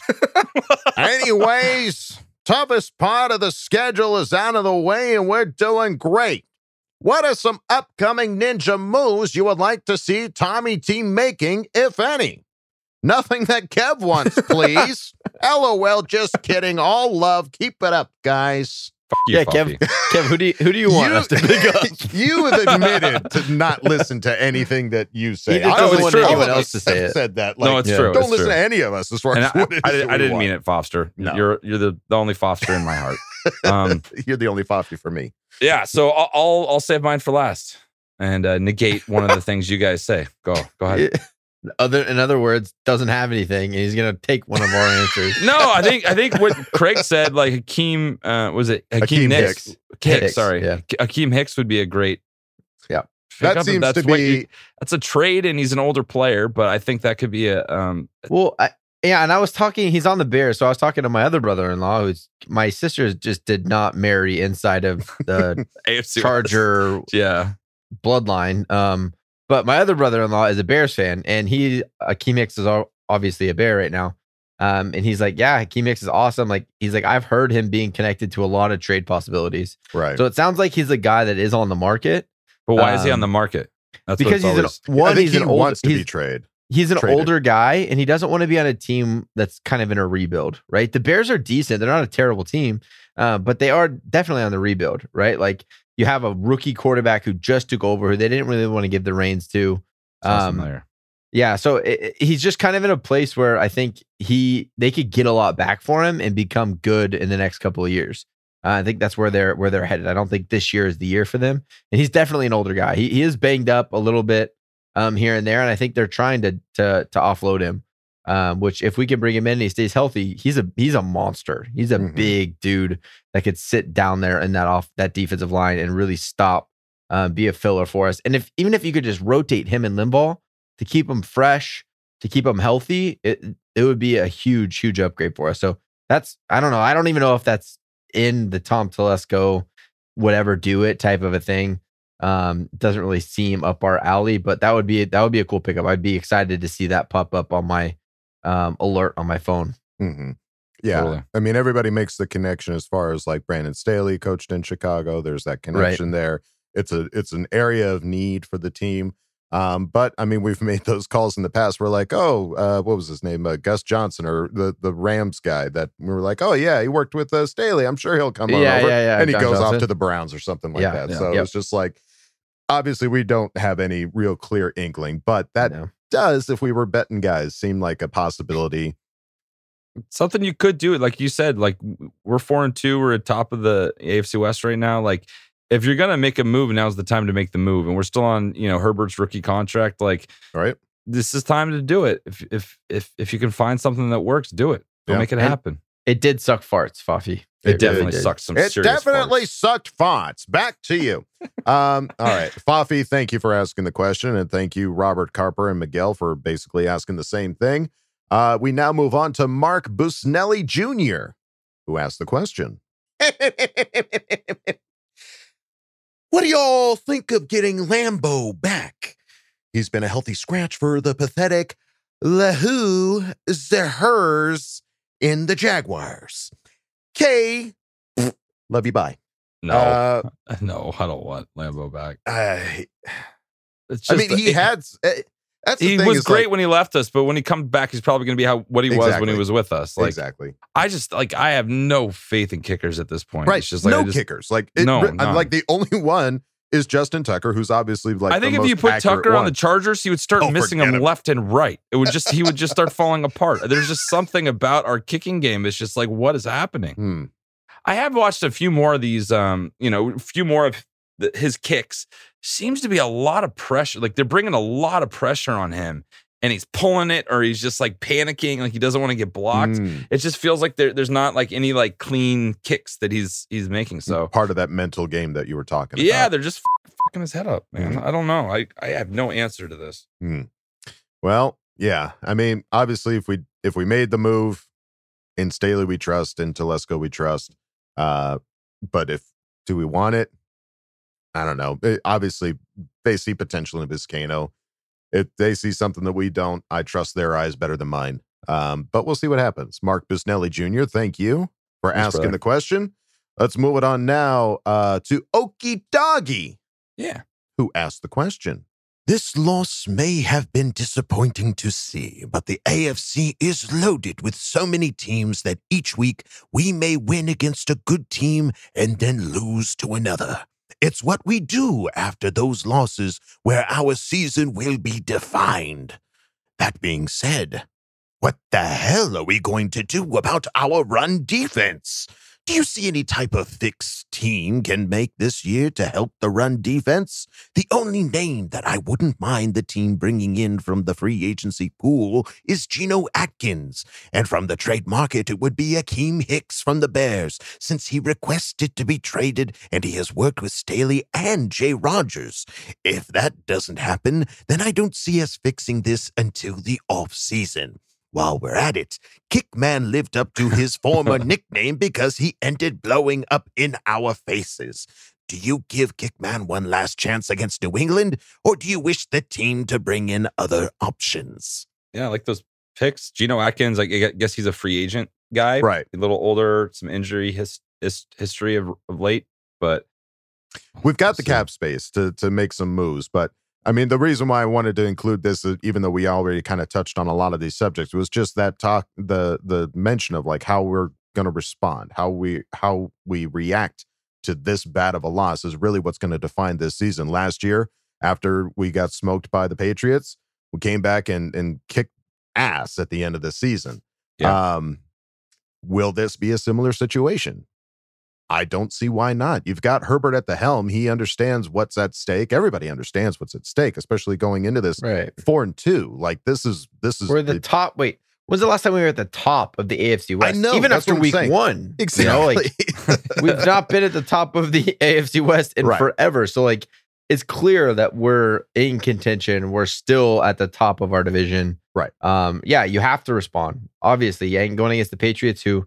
Anyways, toughest part of the schedule is out of the way and we're doing great. What are some upcoming ninja moves you would like to see Tommy T making, if any? Nothing that Kev wants, please. LOL, just kidding. All love. Keep it up, guys. Fuck you, Yeah, Foffy. Kev. Kev, who do you who do you want us to pick up? You have admitted to not listen to anything that you say. He just I doesn't always- want all anyone of else us to say have it. said that. No, Like, it's true. Don't It's listen true. to any of us as far And as I, what it is I, that I we didn't want. mean it, Foster. No. You're you're the, the only Foster in my heart. Um, You're the only Foffy for me. yeah, so I'll, I'll I'll save mine for last and uh, negate one of the things you guys say. Go go ahead. Other in other words, doesn't have anything, and he's gonna take one of our answers. No, I think I think what Craig said, like Hakeem, uh, was it Hakeem, Hakeem Hicks? Hicks. Hicks, Hicks, sorry, yeah. Hakeem Hicks would be a great. Yeah, That pickup. seems that's to what be- you- that's a trade, and he's an older player, but I think that could be a. Um, Well, I, yeah, and I was talking. He's on the Bears, so I was talking to my other brother-in-law, who's my sister just did not marry inside of the A F C Charger West. Yeah, bloodline. Um, but my other brother-in-law is a Bears fan, and he Hakeem Hicks is al- obviously a Bear right now. Um, and he's like, yeah, Hakeem Hicks is awesome. Like, he's like, I've heard him being connected to a lot of trade possibilities. Right. So it sounds like he's a guy that is on the market. but why is he on Um, the market? That's what because it's he's always- an one. I think He's he an old, wants to he's, be traded. He's an traded. older guy, and he doesn't want to be on a team that's kind of in a rebuild, right? The Bears are decent; they're not a terrible team, uh, but they are definitely on the rebuild, right? Like you have a rookie quarterback who just took over, who they didn't really want to give the reins to. Sounds Um, familiar. yeah, so it, it- he's just kind of in a place where I think he they could get a lot back for him and become good in the next couple of years. Uh, I think that's where they're where they're headed. I don't think this year is the year for them, and he's definitely an older guy. He he is banged up a little bit um, here and there, and I think they're trying to to to offload him. Um, which if we can bring him in and he stays healthy, he's a he's a monster. He's a Mhm. big dude that could sit down there in that off that defensive line and really stop, uh, be a filler for us. And if even if you could just rotate him and Limbaugh to keep him fresh, to keep him healthy, it it would be a huge huge upgrade for us. So that's I don't know. I don't even know if that's in the Tom Telesco whatever do it type of a thing. Um, doesn't really seem up our alley, but that would be that would be a cool pickup. I'd be excited to see that pop up on my um, alert on my phone. Mm-hmm. Yeah. Totally. I mean, everybody makes the connection as far as like Brandon Staley coached in Chicago. There's that connection there. It's a it's an area of need for the team. Um, but I mean, we've made those calls in the past. We're like, oh, uh, what was his name? Uh, Gus Johnson or the the Rams guy that we were like, oh yeah, he worked with uh, Staley. I'm sure he'll come on Yeah, over. yeah, yeah. And he John goes Johnson. off to the Browns or something like Yeah, that. yeah. So Yep. it's just like, obviously we don't have any real clear inkling, but that No. does, if we were betting guys, seem like a possibility. Something you could do. Like you said, like we're four and two. We're at top of the A F C West right now. Like if you're going to make a move, now's the time to make the move. And we're still on, you know, Herbert's rookie contract. Like, all right, this is time to do it. If if if if you can find something that works, do it. Don't Yeah. make it And happen. It did suck farts, Fafi. It, definitely did. sucked some It serious definitely farts. sucked fonts. Back to you. Um, all right. Fafi, thank you for asking the question. And thank you, Robert Carper and Miguel, for basically asking the same thing. Uh, we now move on to Mark Busnelli Junior, who asked the question. What do y'all think of getting Lambeau back? He's been a healthy scratch for the pathetic Lahu Zahers in the Jaguars. K, love you, bye. No, Uh, no, I don't want Lambeau back. I, It's I just- mean, he it- had. uh, That's the he thing was is, great like- when he left us, but when he comes back, he's probably going to be how what he was when Exactly. he was with us. Like, exactly. I just like I have no faith in kickers at this point. Right. It's just like no I just, kickers. Like, it, No, I'm none. like the only one is Justin Tucker, who's obviously like. I think the if you most put accurate Tucker on one. the Chargers, he would start Oh, missing forget them him. left and right. It would just he would just start falling apart. There's just something about our kicking game. It's just like, what is happening? Hmm. I have watched a few more of these. Um, you know, a few more of the, his kicks. Seems to be a lot of pressure. Like they're bringing a lot of pressure on him. And he's pulling it, or he's just like panicking, like he doesn't want to get blocked. Mm. It just feels like there, there's not like any like clean kicks that he's he's making. So part of that mental game that you were talking yeah, about. they're just f- fucking his head up, man. Mm. I don't know. I I have no answer to this. Hmm. Well, yeah. I mean, obviously, if we if we made the move, in Staley we trust, in Telesco we trust. Uh, but if do we want it? I don't know. It- obviously, they see potential in Vizcaino. If they see something that we don't, I trust their eyes better than mine. Um, but we'll see what happens. Mark Busnelli Junior, thank you for Thanks, asking brother. the question. Let's move it on now uh, to Okie Doggy, Yeah. who asked the question. This loss may have been disappointing to see, but the A F C is loaded with so many teams that each week we may win against a good team and then lose to another. It's what we do after those losses where our season will be defined. That being said, what the hell are we going to do about our run defense? Do you see any type of fix team can make this year to help the run defense? The only name that I wouldn't mind the team bringing in from the free agency pool is Geno Atkins. And from the trade market, it would be Akeem Hicks from the Bears, since he requested to be traded and he has worked with Staley and Jay Rogers. If that doesn't happen, then I don't see us fixing this until the offseason. While we're at it, Kickman lived up to his former nickname because he ended blowing up in our faces. Do you give Kickman one last chance against New England, or do you wish the team to bring in other options? Yeah, I like those picks. Geno Atkins, like, I guess he's a free agent guy. Right. A little older, some injury his, his history of, of late, but We've got the cap space to to make some moves, but I mean, the reason why I wanted to include this, uh, even though we already kind of touched on a lot of these subjects, was just that talk, the the mention of like how we're going to respond, how we how we react to this bad of a loss is really what's going to define this season. Last year, after we got smoked by the Patriots, we came back and and kicked ass at the end of the season. Yeah. Um, will this be a similar situation? I don't see why not. You've got Herbert at the helm. He understands what's at stake. Everybody understands what's at stake, especially going into this Right. four and two. Like this is this is We're the top. Wait, when's the last time we were at the top of the A F C West? I know, Even that's after what I'm week saying. one. Exactly. You know, like we've not been at the top of the A F C West in Right. forever. So like it's clear that we're in contention. We're still at the top of our division. Right. Um, yeah, you have to respond. Obviously, you ain't going against the Patriots, who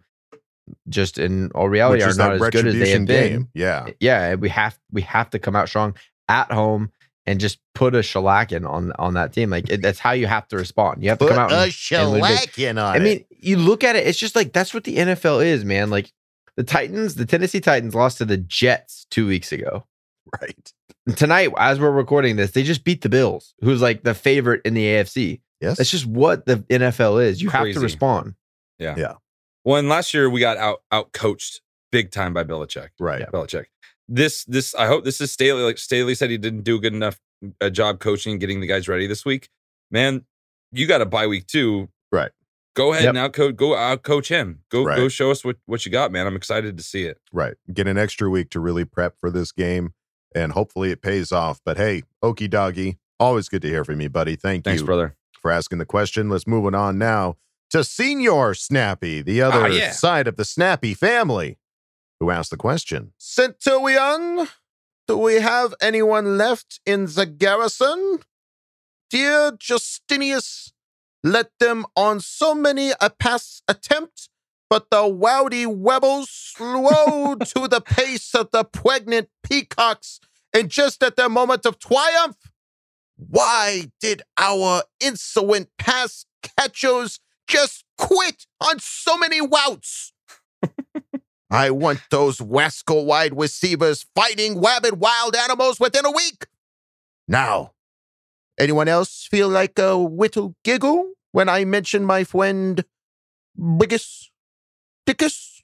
just in all reality Which are is not that as good as they have retribution been. game. Yeah. Yeah, we have we have to come out strong at home and just put a shellacking on on that team. Like it, that's how you have to respond. You have to Put come out a and, and win big. shellacking on I it. mean, you look at it, it's just like that's what the N F L is, man. Like the Titans, the Tennessee Titans lost to the Jets two weeks ago. Right. And tonight, as we're recording this, they just beat the Bills, who's like the favorite in the A F C. Yes. That's just what the N F L is. You have Crazy. to respond. yeah. Yeah. Well, and last year we got out out coached big time by Belichick. Right. Yeah, Belichick. This this I hope this is Staley. Like Staley said, he didn't do a good enough a job coaching and getting the guys ready this week. Man, you got a bye week too. Right. Go ahead Yep. now, coach. Go out, coach him. Go, Right. go show us what, what you got, man. I'm excited to see it. Right. Get an extra week to really prep for this game, and hopefully it pays off. But hey, okie doggy, always good to hear from you, buddy. Thank Thanks, you brother. for asking the question. Let's move it on now to Senior Snappy, the other Ah, yeah. side of the Snappy family, who asked the question. Centurion, do we have anyone left in the garrison? Dear Justinius, let them on so many a pass attempt, but the wowdy webbles slow to the pace of the pregnant peacocks, and just at their moment of triumph, why did our insolent pass catchers just quit on so many wouts? I want those rascal wide receivers fighting rabid wild animals within a week. Now, anyone else feel like a little giggle when I mention my friend Biggus Dickus?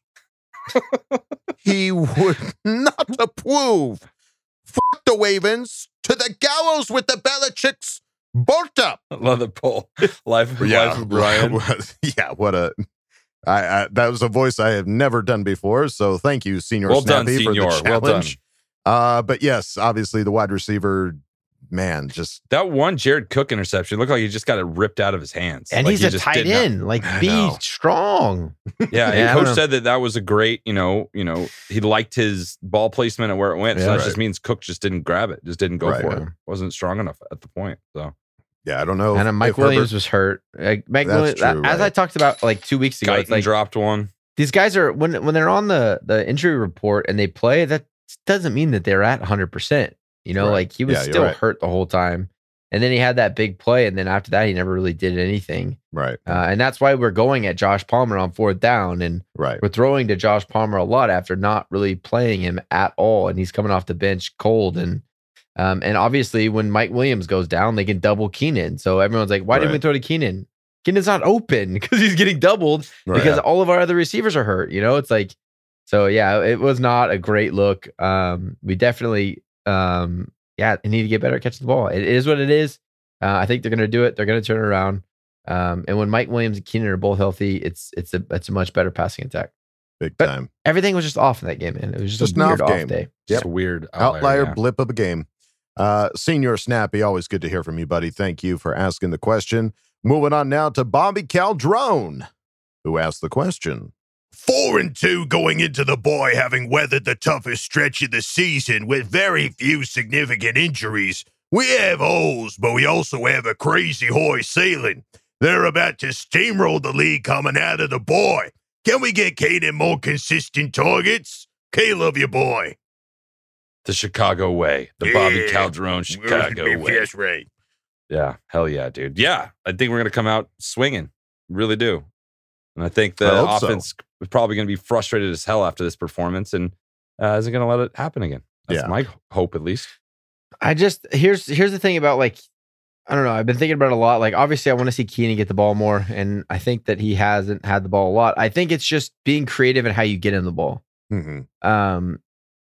He would not approve. Fuck the Ravens, to the gallows with the Belichicks, bolt up. Love the poll. Life, Yeah, life of Brian. yeah, what a... I, I that was a voice I have never done before, so thank you, Senior Well done, Snappy, for the Senior. Well challenge. Uh, but yes, obviously the wide receiver, man, just That one Jared Cook interception looked like he just got it ripped out of his hands. And Like, he's he a just tight did not- end. Like, I be know. strong. Yeah, Yeah, I and don't coach know. said that that was a great, you know, you know, he liked his ball placement and where it went. Yeah, so that right. just means Cook just didn't grab it, just didn't go Right. for it. Wasn't strong enough at the point. So yeah, I don't know. And uh, Mike if Herbert- Williams was hurt. Like, Mike That's Williams, true, as right. I talked about like two weeks ago, Guyton it's like dropped one. these guys are when when they're on the the injury report and they play, that doesn't mean that they're at one hundred percent. You know, Right. like he was Yeah, you're still right. hurt the whole time. And then he had that big play, and then after that, he never really did anything. Right, Uh, and that's why we're going at Josh Palmer on fourth down, and right. we're throwing to Josh Palmer a lot after not really playing him at all, and he's coming off the bench cold. And um, and obviously, when Mike Williams goes down, they can double Keenan. So everyone's like, "Why didn't we Right. throw to Keenan? Keenan's not open because he's getting doubled Right. because all of our other receivers are hurt." You know, it's like, so yeah, it was not a great look. Um, we definitely, um, yeah, need to get better at catching the ball. It is what it is. Uh, I think they're going to do it. They're going to turn it around. Um, and when Mike Williams and Keenan are both healthy, it's it's a it's a much better passing attack. Big But time. everything was just off in that game, man. It was just, Just a an weird off off, game. day. Just Yep. a weird Outlier outlier. yeah. blip of a game. Uh, Senior Snappy, always good to hear from you, buddy. Thank you for asking the question. Moving on now to Bobby Caldrone, who asked the question. Four and two going into the boy, having weathered the toughest stretch of the season with very few significant injuries. We have holes, but we also have a crazy high ceiling. They're about to steamroll the league coming out of the boy. Can we get Kaden more consistent targets? K, love you, boy. The Chicago way. The Bobby Yeah. Calderon Chicago way. Yes, right. Yeah. Hell yeah, dude. Yeah. I think we're going to come out swinging. Really do. And I think the I hope so. offense is probably going to be frustrated as hell after this performance and uh, isn't going to let it happen again. That's Yeah. my hope, at least. I just here's here's the thing about like I don't know. I've been thinking about it a lot. Like obviously, I want to see Keenan get the ball more, and I think that he hasn't had the ball a lot. I think it's just being creative in how you get him the ball. Mm-hmm. Um,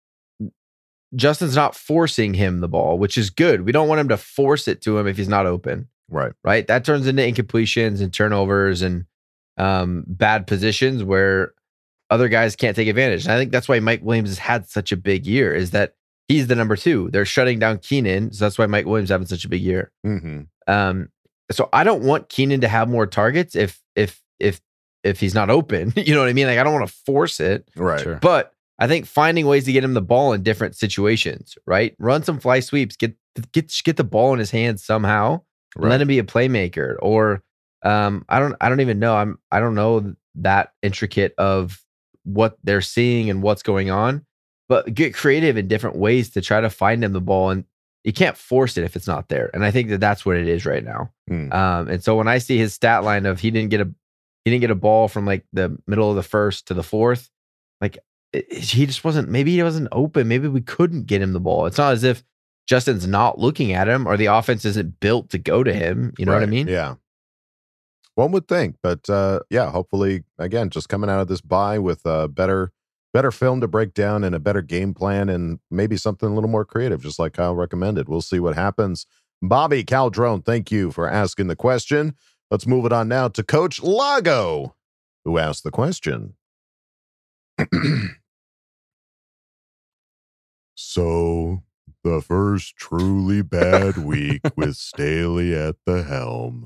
Justin's not forcing him the ball, which is good. We don't want him to force it to him if he's not open. Right. Right. That turns into incompletions and turnovers and um, bad positions where other guys can't take advantage. And I think that's why Mike Williams has had such a big year, is that he's the number two. They're shutting down Keenan. So that's why Mike Williams is having such a big year. Mm-hmm. Um, so I don't want Keenan to have more targets if if if if he's not open. You know what I mean? Like I don't want to force it. Right. Sure. But I think finding ways to get him the ball in different situations, right? Run some fly sweeps, get get get the ball in his hands somehow. and Right. Let him be a playmaker. Or um, I don't I don't even know. I'm I don't know that intricate of what they're seeing and what's going on. But get creative in different ways to try to find him the ball, and you can't force it if it's not there. And I think that that's what it is right now. Mm. Um, and so when I see his stat line of he didn't get a he didn't get a ball from like the middle of the first to the fourth, like it, he just wasn't. Maybe he wasn't open. Maybe we couldn't get him the ball. It's not as if Justin's not looking at him or the offense isn't built to go to him. You know what I Right. mean? Yeah. One would think, but uh, yeah, hopefully, again, just coming out of this bye with a better, better film to break down and a better game plan and maybe something a little more creative, just like Kyle recommended. We'll see what happens. Bobby Caldrone, thank you for asking the question. Let's move it on now to Coach Lago, who asked the question. So, the first truly bad week with Staley at the helm.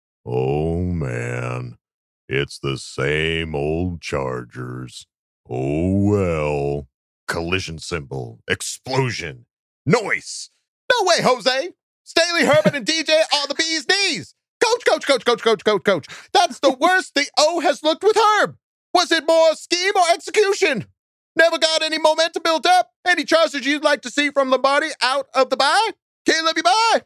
Oh, man. It's the same old Chargers. Oh, well. Collision symbol. Explosion. Noise. No way, Jose. Staley, Herbert, and D J are the bee's knees. Coach, coach, coach, coach, coach, coach, coach. That's the worst the O has looked with Herb. Was it more scheme or execution? Never got any momentum built up? Any Chargers you'd like to see from Lombardi out of the bye? Caleb, you bye.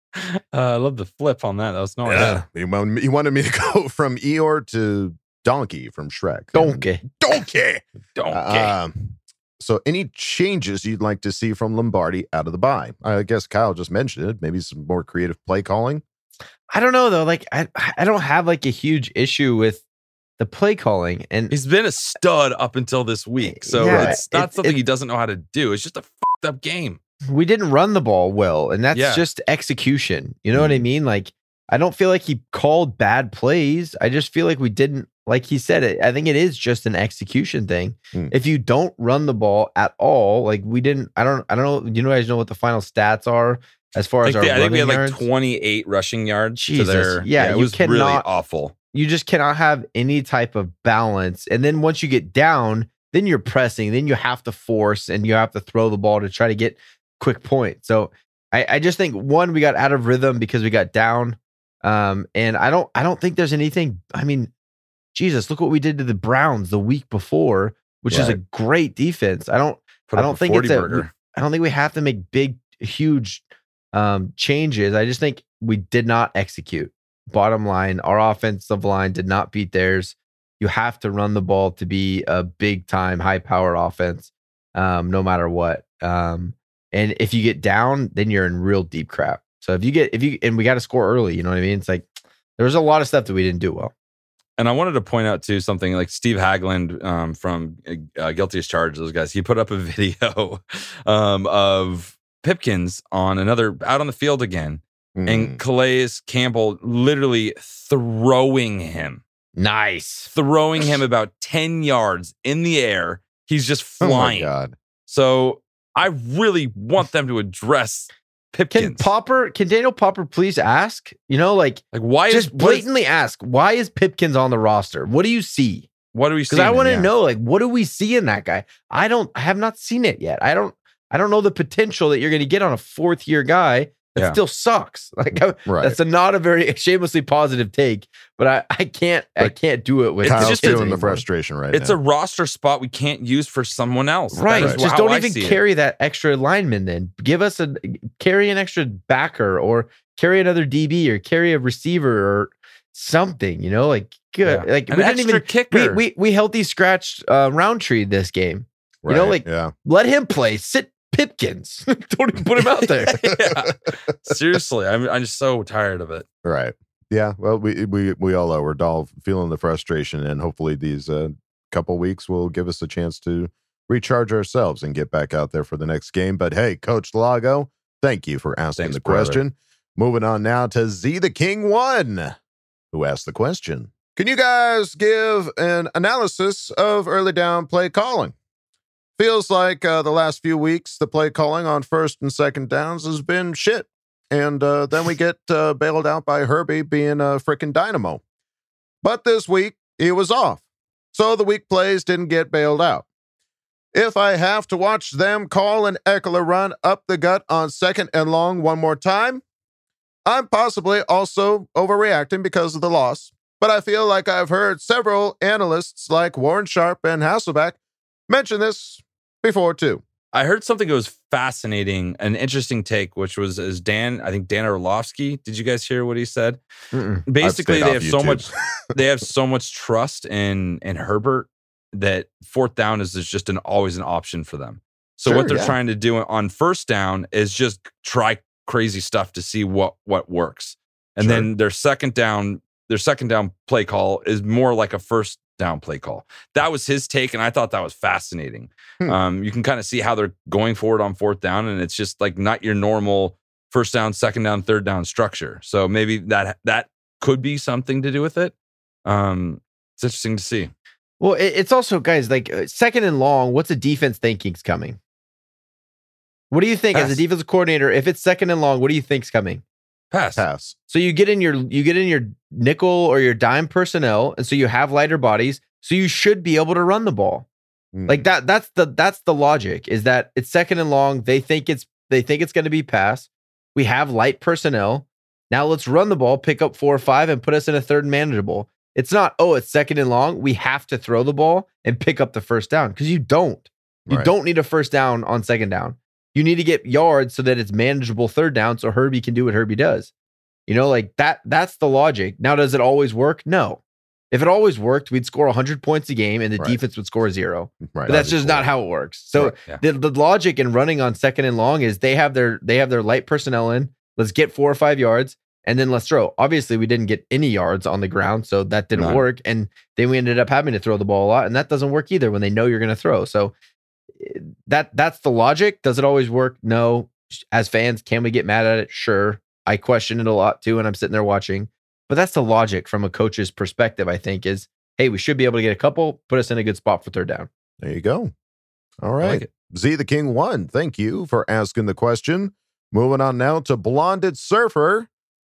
Uh, I love the flip on that. That was nice. Yeah. He, wanted, he wanted me to go from Eeyore to Donkey from Shrek. Donkey. Donkey. Donkey. Um, so any changes you'd like to see from Lombardi out of the bye? I guess Kyle just mentioned it. Maybe some more creative play calling. I don't know though. Like I, I don't have like a huge issue with the play calling, and he's been a stud up until this week. So Yeah, it's not it- something it- he doesn't know how to do. It's just a fucked up game. we didn't run the ball well, and that's Yeah. just execution. You know what I mean? Like I don't feel like he called bad plays. I just feel like we didn't, like he said it. I think it is just an execution thing. Mm. If you don't run the ball at all, like we didn't. I don't. I don't know. You know, guys know what the final stats are as far I as think, our they- I think we had running like yards? twenty-eight rushing yards Jesus. to their. Yeah, it you was really cannot- awful. You just cannot have any type of balance. And then once you get down, then you're pressing. Then you have to force and you have to throw the ball to try to get quick points. So I, I just think one, we got out of rhythm because we got down. Um, and I don't I don't think there's anything. I mean, Jesus, look what we did to the Browns the week before, which is a Right. great defense. I don't Put I up don't a think forty it's a, burger. I don't think we have to make big, huge um, changes. I just think we did not execute. Bottom line, our offensive line did not beat theirs. You have to run the ball to be a big time, high power offense, um, no matter what. Um, and if you get down, then you're in real deep crap. So if you get, if you, and we got to score early, you know what I mean? It's like there was a lot of stuff that we didn't do well. And I wanted to point out too something like Steve Hagland um, from uh, Guilty as Charged. Those guys, he put up a video um, of Pipkins on another out on the field again, Mm. and Calais Campbell literally throwing him, nice, throwing him about ten yards in the air. He's just Oh my flying. God. So I really want them to address Pipkins. Can Popper, can Daniel Popper please ask, you know, like, like why just is what is- blatantly ask, why is Pipkins on the roster? What do you see? What do we see? Because I want to yeah. know, like, what do we see in that guy? I don't, I have not seen it yet. I don't, I don't know the potential that you're going to get on a fourth year guy that Yeah. still sucks. Like, I, Right. that's a, not a very shamelessly positive take, but I, I can't, I But can't do it with Kyle's just feeling Pipkins the anymore. frustration right It's now. a roster spot we can't use for someone else. Right. That is Just how don't I even see it. carry that extra lineman then. Give us a carry an extra backer or carry another D B or carry a receiver or something, you know, like good. Yeah. Like An we didn't extra even kicker. We, we we healthy scratched uh, Roundtree this game. You know, Right, like yeah. let him play. Sit Pipkins. Don't even put him out there. Yeah. Seriously, I'm I'm just so tired of it. Right. Yeah. Well, we we we all are. We're all feeling the frustration, and hopefully these uh, couple weeks will give us a chance to recharge ourselves and get back out there for the next game. But hey, Coach Lago, thank you for asking Thanks, the brother. question. Moving on now to Z the King One, who asked the question. Can you guys give an analysis of early down play calling? Feels like uh, the last few weeks, the play calling on first and second downs has been shit. And uh, then we get uh, bailed out by Herbie being a freaking dynamo. But this week, he was off. So the weak plays didn't get bailed out. If I have to watch them call an Eckler run up the gut on second and long one more time, I'm possibly also overreacting because of the loss. But I feel like I've heard several analysts like Warren Sharp and Hasselbeck mention this before too. I heard something that was fascinating, an interesting take, which was as Dan, I think Dan Orlovsky. Did you guys hear what he said? Mm-mm. Basically, I've they stayed have so off much, YouTube. they have so much trust in in Herbert that fourth down is, is just an always an option for them. So Sure, what they're yeah. trying to do on first down is just try crazy stuff to see what what works, and Sure. then their second down, their second down play call is more like a first down play call. That was his take, and I thought that was fascinating. Hmm. Um, you can kind of see how they're going forward on fourth down, and it's just like not your normal first down, second down, third down structure. So maybe that that could be something to do with it. Um, it's interesting to see. Well, it, it's also, guys, like uh, second and long, what's the defense thinking's coming? What do you think Pass. as a defensive coordinator? If it's second and long, what do you think's coming? Pass. Pass. So you get in your you get in your nickel or your dime personnel, and so you have lighter bodies, so you should be able to run the ball. Mm. Like that. That's the that's the logic. Is that it's second and long? They think it's they think it's going to be pass. We have light personnel. Now let's run the ball, pick up four or five, and put us in a third and manageable. It's not, oh, it's second and long. We have to throw the ball and pick up the first down, because you don't. You Right. don't need a first down on second down. You need to get yards so that it's manageable third down, so Herbie can do what Herbie does. You know, like that. That's the logic. Now, does it always work? No. If it always worked, we'd score one hundred points a game and the Right. defense would score zero. Right. But that's just not how it works. So Right. Yeah. the, the logic in running on second and long is they have their they have their light personnel in. Let's get four or five yards and then let's throw. Obviously, we didn't get any yards on the ground, so that didn't None. work. And then we ended up having to throw the ball a lot, and that doesn't work either when they know you're going to throw. So eh, that that's the logic. Does it always work? No. As fans, can we get mad at it? Sure. I question it a lot too, and I'm sitting there watching. But that's the logic from a coach's perspective, I think, is, hey, we should be able to get a couple, put us in a good spot for third down. There you go. All I right. like it. Z the King one, thank you for asking the question. Moving on now to Blonded Surfer.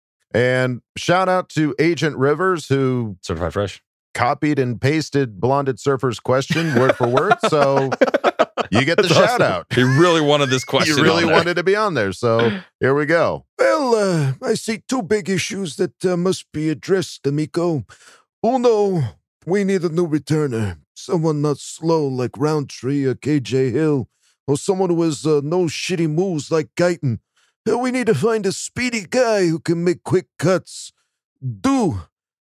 And shout out to Agent Rivers, who Certified fresh. copied and pasted Blonded Surfer's question word for word. So you get the That's shout awesome. out. He really wanted this question. You really on there. wanted to be on there. So here we go. Well, uh, I see two big issues that uh, must be addressed, amigo. Uno, we need a new returner. Someone not slow like Roundtree or K J Hill, or someone who has uh, no shitty moves like Guyton. Uh, we need to find a speedy guy who can make quick cuts. Do.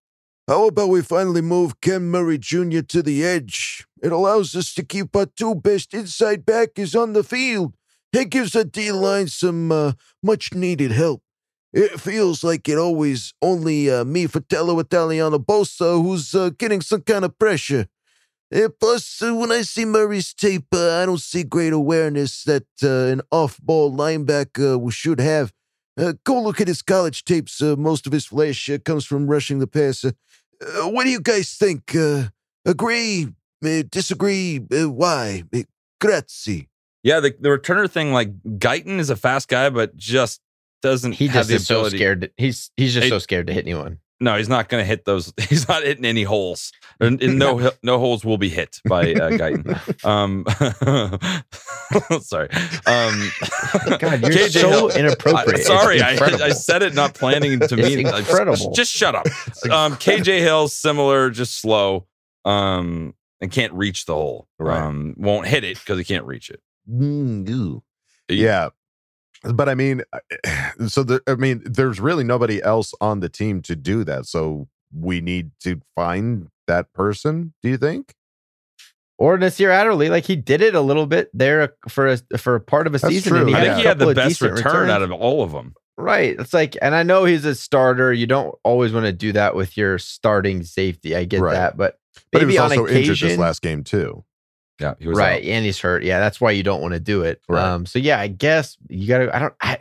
How about we finally move Ken Murray Junior to the edge? It allows us to keep our two best inside backers on the field. It gives our D-line some uh, much-needed help. It feels like it always only uh, me, Fratello Italiano Bosa, who's uh, getting some kind of pressure. Uh, plus, uh, when I see Murray's tape, uh, I don't see great awareness that uh, an off-ball linebacker should have. Uh, go look at his college tapes. Uh, most of his flash uh, comes from rushing the passer. Uh, what do you guys think? Uh, agree? Uh, disagree? Uh, why? Uh, grazie. Yeah, the, the returner thing, like Guyton is a fast guy, but just doesn't He have just the is so ability. scared. To, he's he's just Hey, so scared to hit anyone. No, he's not going to hit those. He's not hitting any holes. And, and no, no holes will be hit by uh, Guyton. Um, sorry. Um, God, you're K J so Hill- inappropriate. I- It's sorry, I, incredible. I said it not planning to It's mean. like, incredible. Just shut up. Um, K J Hill, similar, just slow, um, and can't reach the hole. Right. Um, won't hit it because he can't reach it. Mm, ew. Yeah. But I mean, so the, I mean, there's really nobody else on the team to do that. So we need to find that person, do you think? Or Nasir Adderley, like he did it a little bit there for a for a part of a That's season. true. And he I had think a he had couple the of best decent return returns. out of all of them. Right. It's like, and I know he's a starter. You don't always want to do that with your starting safety. I get Right. that, but But maybe he was on also injured occasion, this last game too. Yeah, he was right? out. And he's hurt. Yeah, that's why you don't want to do it. Right. Um. So yeah, I guess you gotta. I don't. I,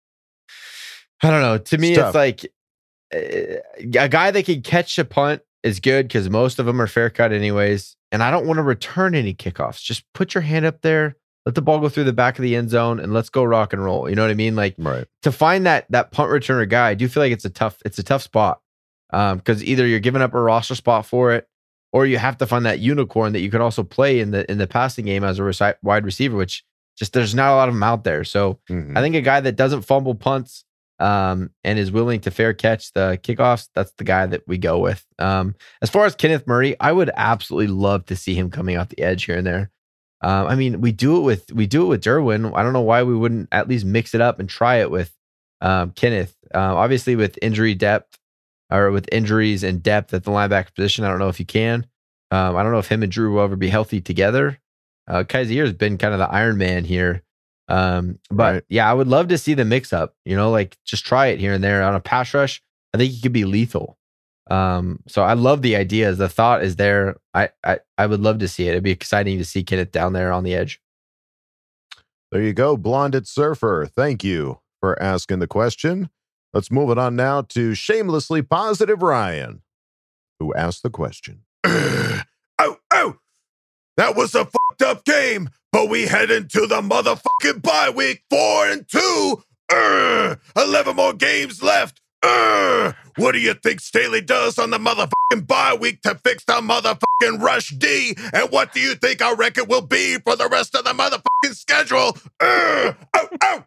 I don't know. To me, It's it's, tough. like uh, a guy that can catch a punt is good because most of them are fair cut anyways. And I don't want to return any kickoffs. Just put your hand up there, let the ball go through the back of the end zone, and let's go rock and roll. You know what I mean? Like Right. to find that that punt returner guy, I do feel like it's a tough it's a tough spot um, because either you're giving up a roster spot for it, or you have to find that unicorn that you could also play in the in the passing game as a reci- wide receiver, which just there's not a lot of them out there. So Mhm. I think a guy that doesn't fumble punts um, and is willing to fair catch the kickoffs, that's the guy that we go with. Um, as far as Kenneth Murray, I would absolutely love to see him coming off the edge here and there. Um, I mean, we do it with we do it with Derwin. I don't know why we wouldn't at least mix it up and try it with um, Kenneth. Uh, obviously, with injury depth or with injuries and depth at the linebacker position, I don't know if you can. Um, I don't know if him and Drew will ever be healthy together. Uh, Kaiser has been kind of the Iron Man here. Um, but Right. yeah, I would love to see the mix up, you know, like just try it here and there on a pass rush. I think he could be lethal. Um, so I love the ideas. The thought is there. I, I, I would love to see it. It'd be exciting to see Kenneth down there on the edge. There you go. Blonded Surfer. Thank you for asking the question. Let's move it on now to Shamelessly Positive Ryan, who asked the question. oh, oh, that was a fucked up game, but we head into the motherfucking bye week four and two. Uh, eleven more games left. Uh, what do you think Staley does on the motherfucking bye week to fix the motherfucking rush D? And what do you think our record will be for the rest of the motherfucking schedule? Uh, oh, oh.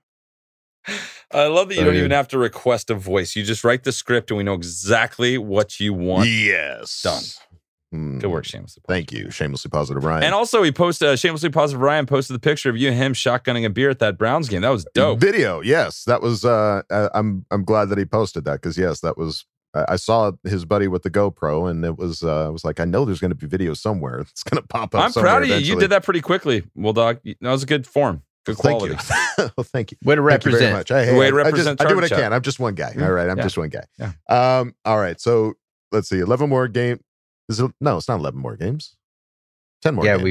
I love that you don't even have to request a voice. You just write the script and we know exactly what you want. Yes. Done. Mm. Good work, Shamelessly Positive. Thank you, Shamelessly Positive Ryan. And also, he posted, uh, Shamelessly Positive Ryan posted the picture of you and him shotgunning a beer at that Browns game. That was dope. Video, yes. That was, uh, I'm I'm glad that he posted that because, yes, that was, I saw his buddy with the GoPro and it was, uh, I was like, I know there's going to be video somewhere. It's going to pop up I'm somewhere proud of you. eventually. You did that pretty quickly, Will Dog. That was a good form. Good quality. Thank you. well, thank you. Way to Thank you very represent. much. I, hey, Way to I, represent I, just, I do what I Charter can. I'm just one guy. Mm-hmm. All right. I'm Yeah. just one guy. Yeah. Um. All right. So let's see. eleven more game. Is it, no, it's not eleven more games. ten more Yeah, games. we-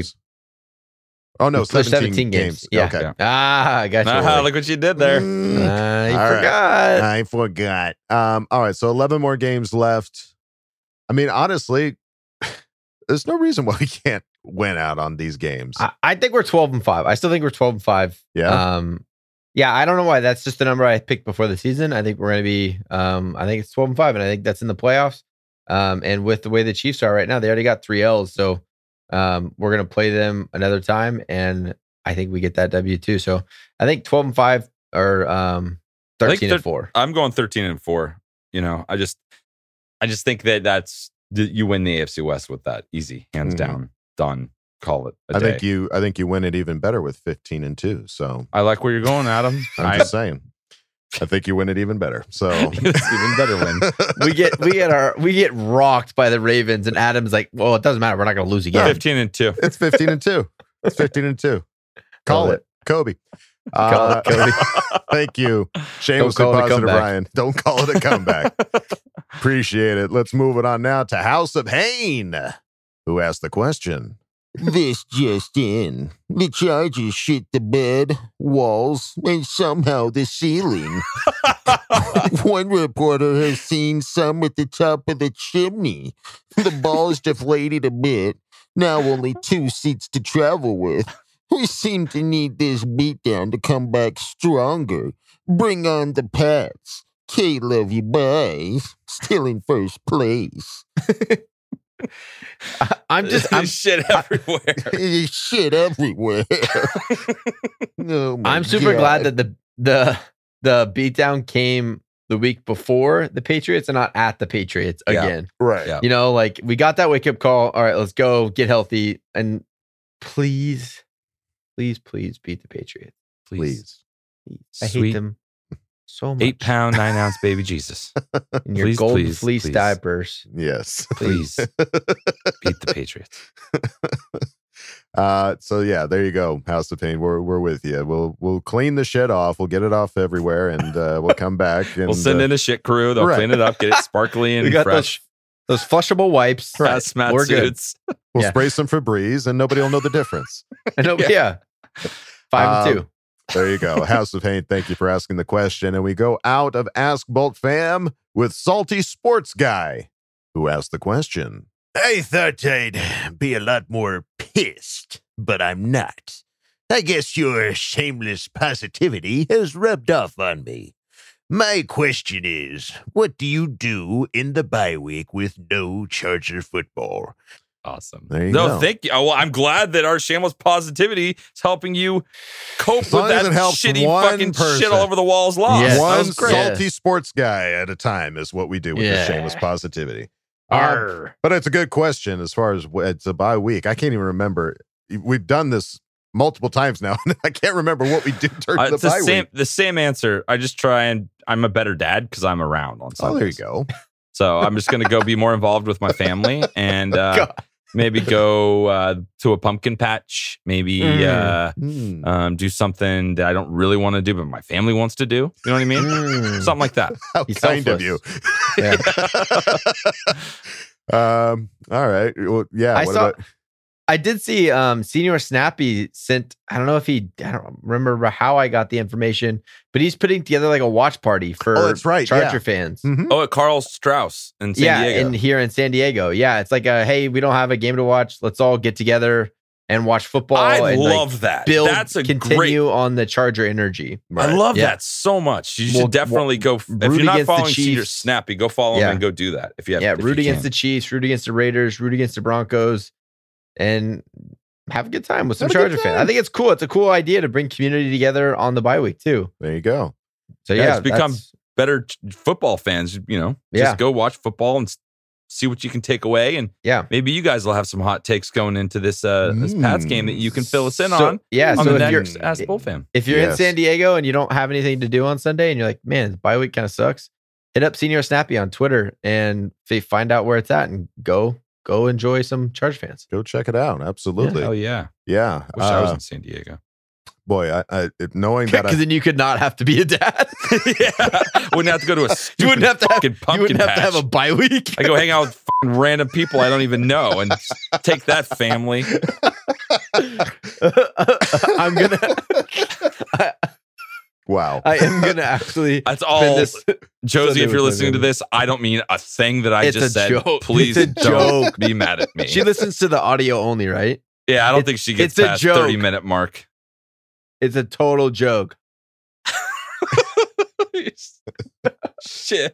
Oh, no, We played seventeen, seventeen games. games. Yeah. Okay. Yeah. Ah, I got you. Ah, Willie. look what you did there. Mm, I all right. forgot. I forgot. Um. All right. So eleven more games left. I mean, honestly, there's no reason why we can't win out on these games. I, I think we're twelve and five. I still think we're twelve and five. Yeah. Um, yeah, I don't know why. That's just the number I picked before the season. I think we're going to be, um, I think it's twelve and five, and I think that's in the playoffs. Um, and with the way the Chiefs are right now, they already got three L's. So um, we're going to play them another time, and I think we get that W too. So I think twelve and five or um, I think thirteen thir- and four. I'm going thirteen and four. You know, I just, I just think that that's you win the A F C West with that easy, hands Mhm. down, done. Call it a I day. think you. I think you win it even better with fifteen and two. So I like where you're going, Adam. I'm I, just saying. I think you win it even better. So it's even better win. we get we get our we get rocked by the Ravens, and Adam's like, well, it doesn't matter. We're not going to lose again. Fifteen and two. It's fifteen and two. It's fifteen and two. Call Love it, Kobe. Call Uh, it, Kobe. Thank you, shamelessly call it a positive comeback. Ryan. Don't call it a comeback. Appreciate it. Let's move it on now to House of Hain, who asked the question. This just in. The Chargers shit the bed, walls, and somehow the ceiling. One reporter has seen some at the top of the chimney. The ball's deflated a bit. Now only two seats to travel with. We seem to need this beatdown to come back stronger. Bring on the Pats. K love you, bye. Still in first place. I, I'm just I'm shit everywhere. There's shit everywhere. Oh my I'm super God. glad that the the the beatdown came the week before the Patriots and not at the Patriots Yeah. again. Right. Yeah. You know, like we got that wake up call. All right, let's go get healthy and please, please, please beat the Patriots. Please. Please. I hate Sweet them so much. Eight pound, nine ounce baby Jesus. in your please, gold please, fleece please. diapers. Yes. Please beat the Patriots. Uh, so yeah, there you go, House of Pain. We're we're with you. We'll we'll clean the shit off. We'll get it off everywhere, and uh, we'll come back. And We'll send uh, in a shit crew. They'll right. clean it up, get it sparkly and We got fresh. those those flushable wipes. Hazmat We're good. suits. We'll yeah. spray some Febreze, and nobody will know the difference. I know, yeah. Five and Um, two. There you go, House of Pain. Thank you for asking the question, and we go out of Ask Bolt Fam with Salty Sports Guy, who asked the question. I thought I'd be a lot more pissed, but I'm not. I guess your shameless positivity has rubbed off on me. My question is, what do you do in the bye week with no Charger football? Awesome. There you no, go. thank you. Oh, well, I'm glad that our shameless positivity is helping you cope As long with as that it helps shitty one fucking person. shit all over the walls loss. Yes. That One was great. salty sports guy at a time is what we do with Yeah. the shameless positivity. Arr. Um, but it's a good question as far as wh- it's a bye week. I can't even remember. We've done this multiple times now. and I can't remember what we did during Uh, the it's the bye same, week. the same answer. I just try and I'm a better dad because I'm around on Oh, there you Sundays. go. So I'm just going to go be more involved with my family and uh, God. maybe go uh, to a pumpkin patch. Maybe Mm. uh, Mm. um, do something that I don't really want to do, but my family wants to do. You know what I mean? Mm. Something like that. How He's kind of selfless. you. Yeah. um. All right. Well, yeah. I what saw- about? I did see um Senior Snappy sent, I don't know if he, I don't remember how I got the information, but he's putting together like a watch party for Oh, that's right, Charger yeah. fans. Mhm. Oh, at Carl Strauss in San yeah, Diego. and here in San Diego. Yeah, it's like a, hey, we don't have a game to watch. Let's all get together and watch football. I and love like that. Build, That's a continue great- on the Charger energy. I love Yeah. that so much. You should Well, definitely go. If root you're not against the following Senior Chiefs. Snappy, go follow him Yeah. and go do that. If you have, Yeah, if root you against can. the Chiefs, root against the Raiders, root against the Broncos, and have a good time with some Have a good Charger fans. I time. think it's cool. It's a cool idea to bring community together on the bye week too. There you go. So Yeah, yeah, it's become that's- better t- football fans. You know, just Yeah. go watch football and s- see what you can take away. And yeah, maybe you guys will have some hot takes going into this uh this Pats game that you can fill us in So- on. yeah, on so the if you're- next Ask Bull Fan. if you're in Yes. San Diego and you don't have anything to do on Sunday and you're like, man, the bye week kind of sucks, hit up Senior Snappy on Twitter and they find out where it's at and go go enjoy some Charge fans. Go check it out. Absolutely. Oh yeah, Yeah. wish I was Uh, in San Diego. boy, I, I it- knowing that Because I, then you could not have to be a dad. yeah, wouldn't have to go to a stupid You wouldn't have to have, fucking you pumpkin wouldn't have to have a patch. bye week. I go hang out with fucking random people I don't even know and take that family. I'm gonna I, wow. I am gonna actually That's spend all. this- Josie, Sunday if you're with my listening to family. this, I don't mean a thing that I It's just a said. joke. Please It's a don't joke. be mad at me. She listens to the audio only, right? yeah, I don't It's- think she gets it's a past joke. thirty minute mark. It's a total joke. Shit.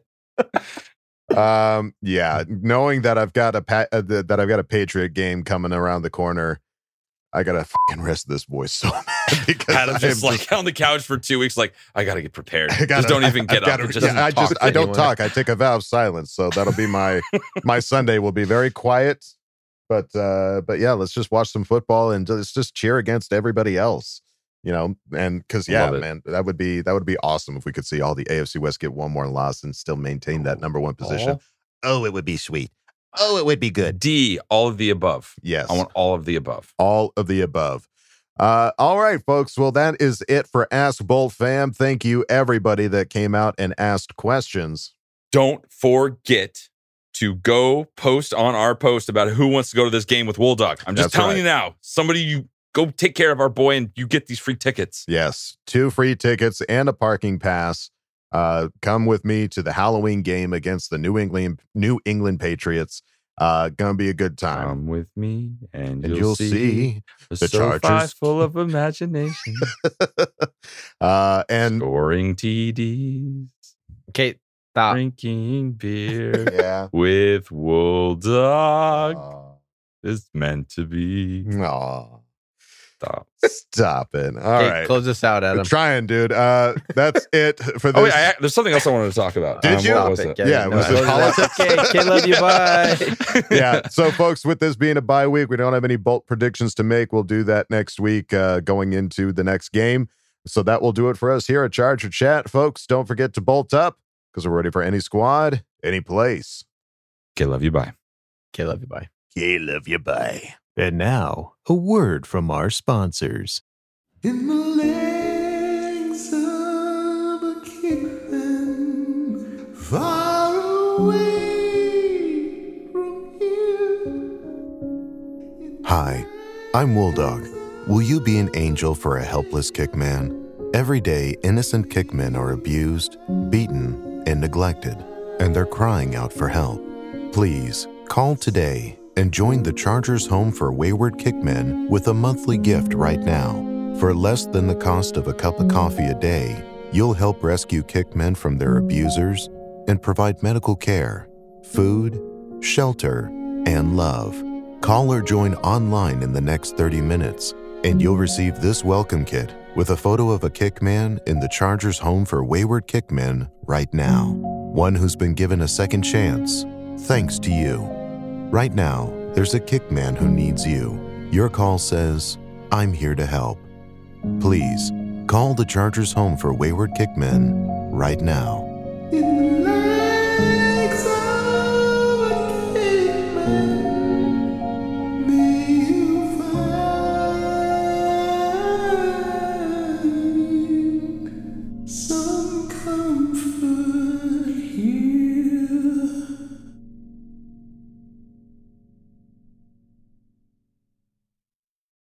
Um, yeah, knowing that I've got a pa- uh, th- that I've got a Patriot game coming around the corner, I gotta fucking rest this voice so bad because Adam's I am just like on the couch for two weeks, like, I gotta get prepared. I gotta- just don't even I- get I've up. gotta- It just yeah, I talk just to I don't anyone. talk. I take a vow of silence, so that'll be my my Sunday will be very quiet. But uh, but yeah, let's just watch some football and let's just cheer against everybody else. You know, and because yeah, Love it. man, that would be that would be awesome if we could see all the A F C West get one more loss and still maintain that number one position. Oh, it would be sweet. Oh, it would be good. D, all of the above. Yes. I want all of the above. All of the above. Uh, all right, folks. Well, that is it for Ask Bolt Fam. Thank you, everybody that came out and asked questions. Don't forget to go post on our post about who wants to go to this game with Wool Dog. I'm just That's telling right. you now. Somebody, you go take care of our boy and you get these free tickets. Yes, two free tickets and a parking pass. Uh, come with me to the Halloween game against the New England New England Patriots. Uh, gonna be a good time. Come with me and, and you'll, you'll see, see the the SoFi Chargers. full of imagination. uh, and Scoring T Ds. Okay, stop. Drinking beer yeah, with Wool Dog Aw. is meant to be. Aw. Stop. Stop it. All Okay, right, close this out, Adam. I'm trying, dude. Uh, that's it for this. Oh, wait, I, there's something else I wanted to talk about. Did Um, you? What was Topic, it? Yeah, no, was I it wasn't that- politics? Okay, okay, love you. Bye. Yeah. So, folks, with this being a bye week, we don't have any Bolt predictions to make. We'll do that next week, uh, going into the next game. So that will do it for us here at Charger Chat, folks. Don't forget to bolt up because we're ready for any squad, any place. Okay, love you. Bye. Okay, love you. Bye. Okay, love you. Bye. And now, a word from our sponsors. In the legs of a kickman, far away from here. Hi, I'm Wooldog. Will you be an angel for a helpless kickman? Every day, innocent kickmen are abused, beaten, and neglected, and they're crying out for help. Please, call today and join the Chargers Home for Wayward Kickmen with a monthly gift right now. For less than the cost of a cup of coffee a day, you'll help rescue kickmen from their abusers and provide medical care, food, shelter, and love. Call or join online in the next thirty minutes, and you'll receive this welcome kit with a photo of a kickman in the Chargers Home for Wayward Kickmen right now. One who's been given a second chance, thanks to you. Right now, there's a kickman who needs you. Your call says, I'm here to help. Please, call the Chargers Home for Wayward Kickmen right now.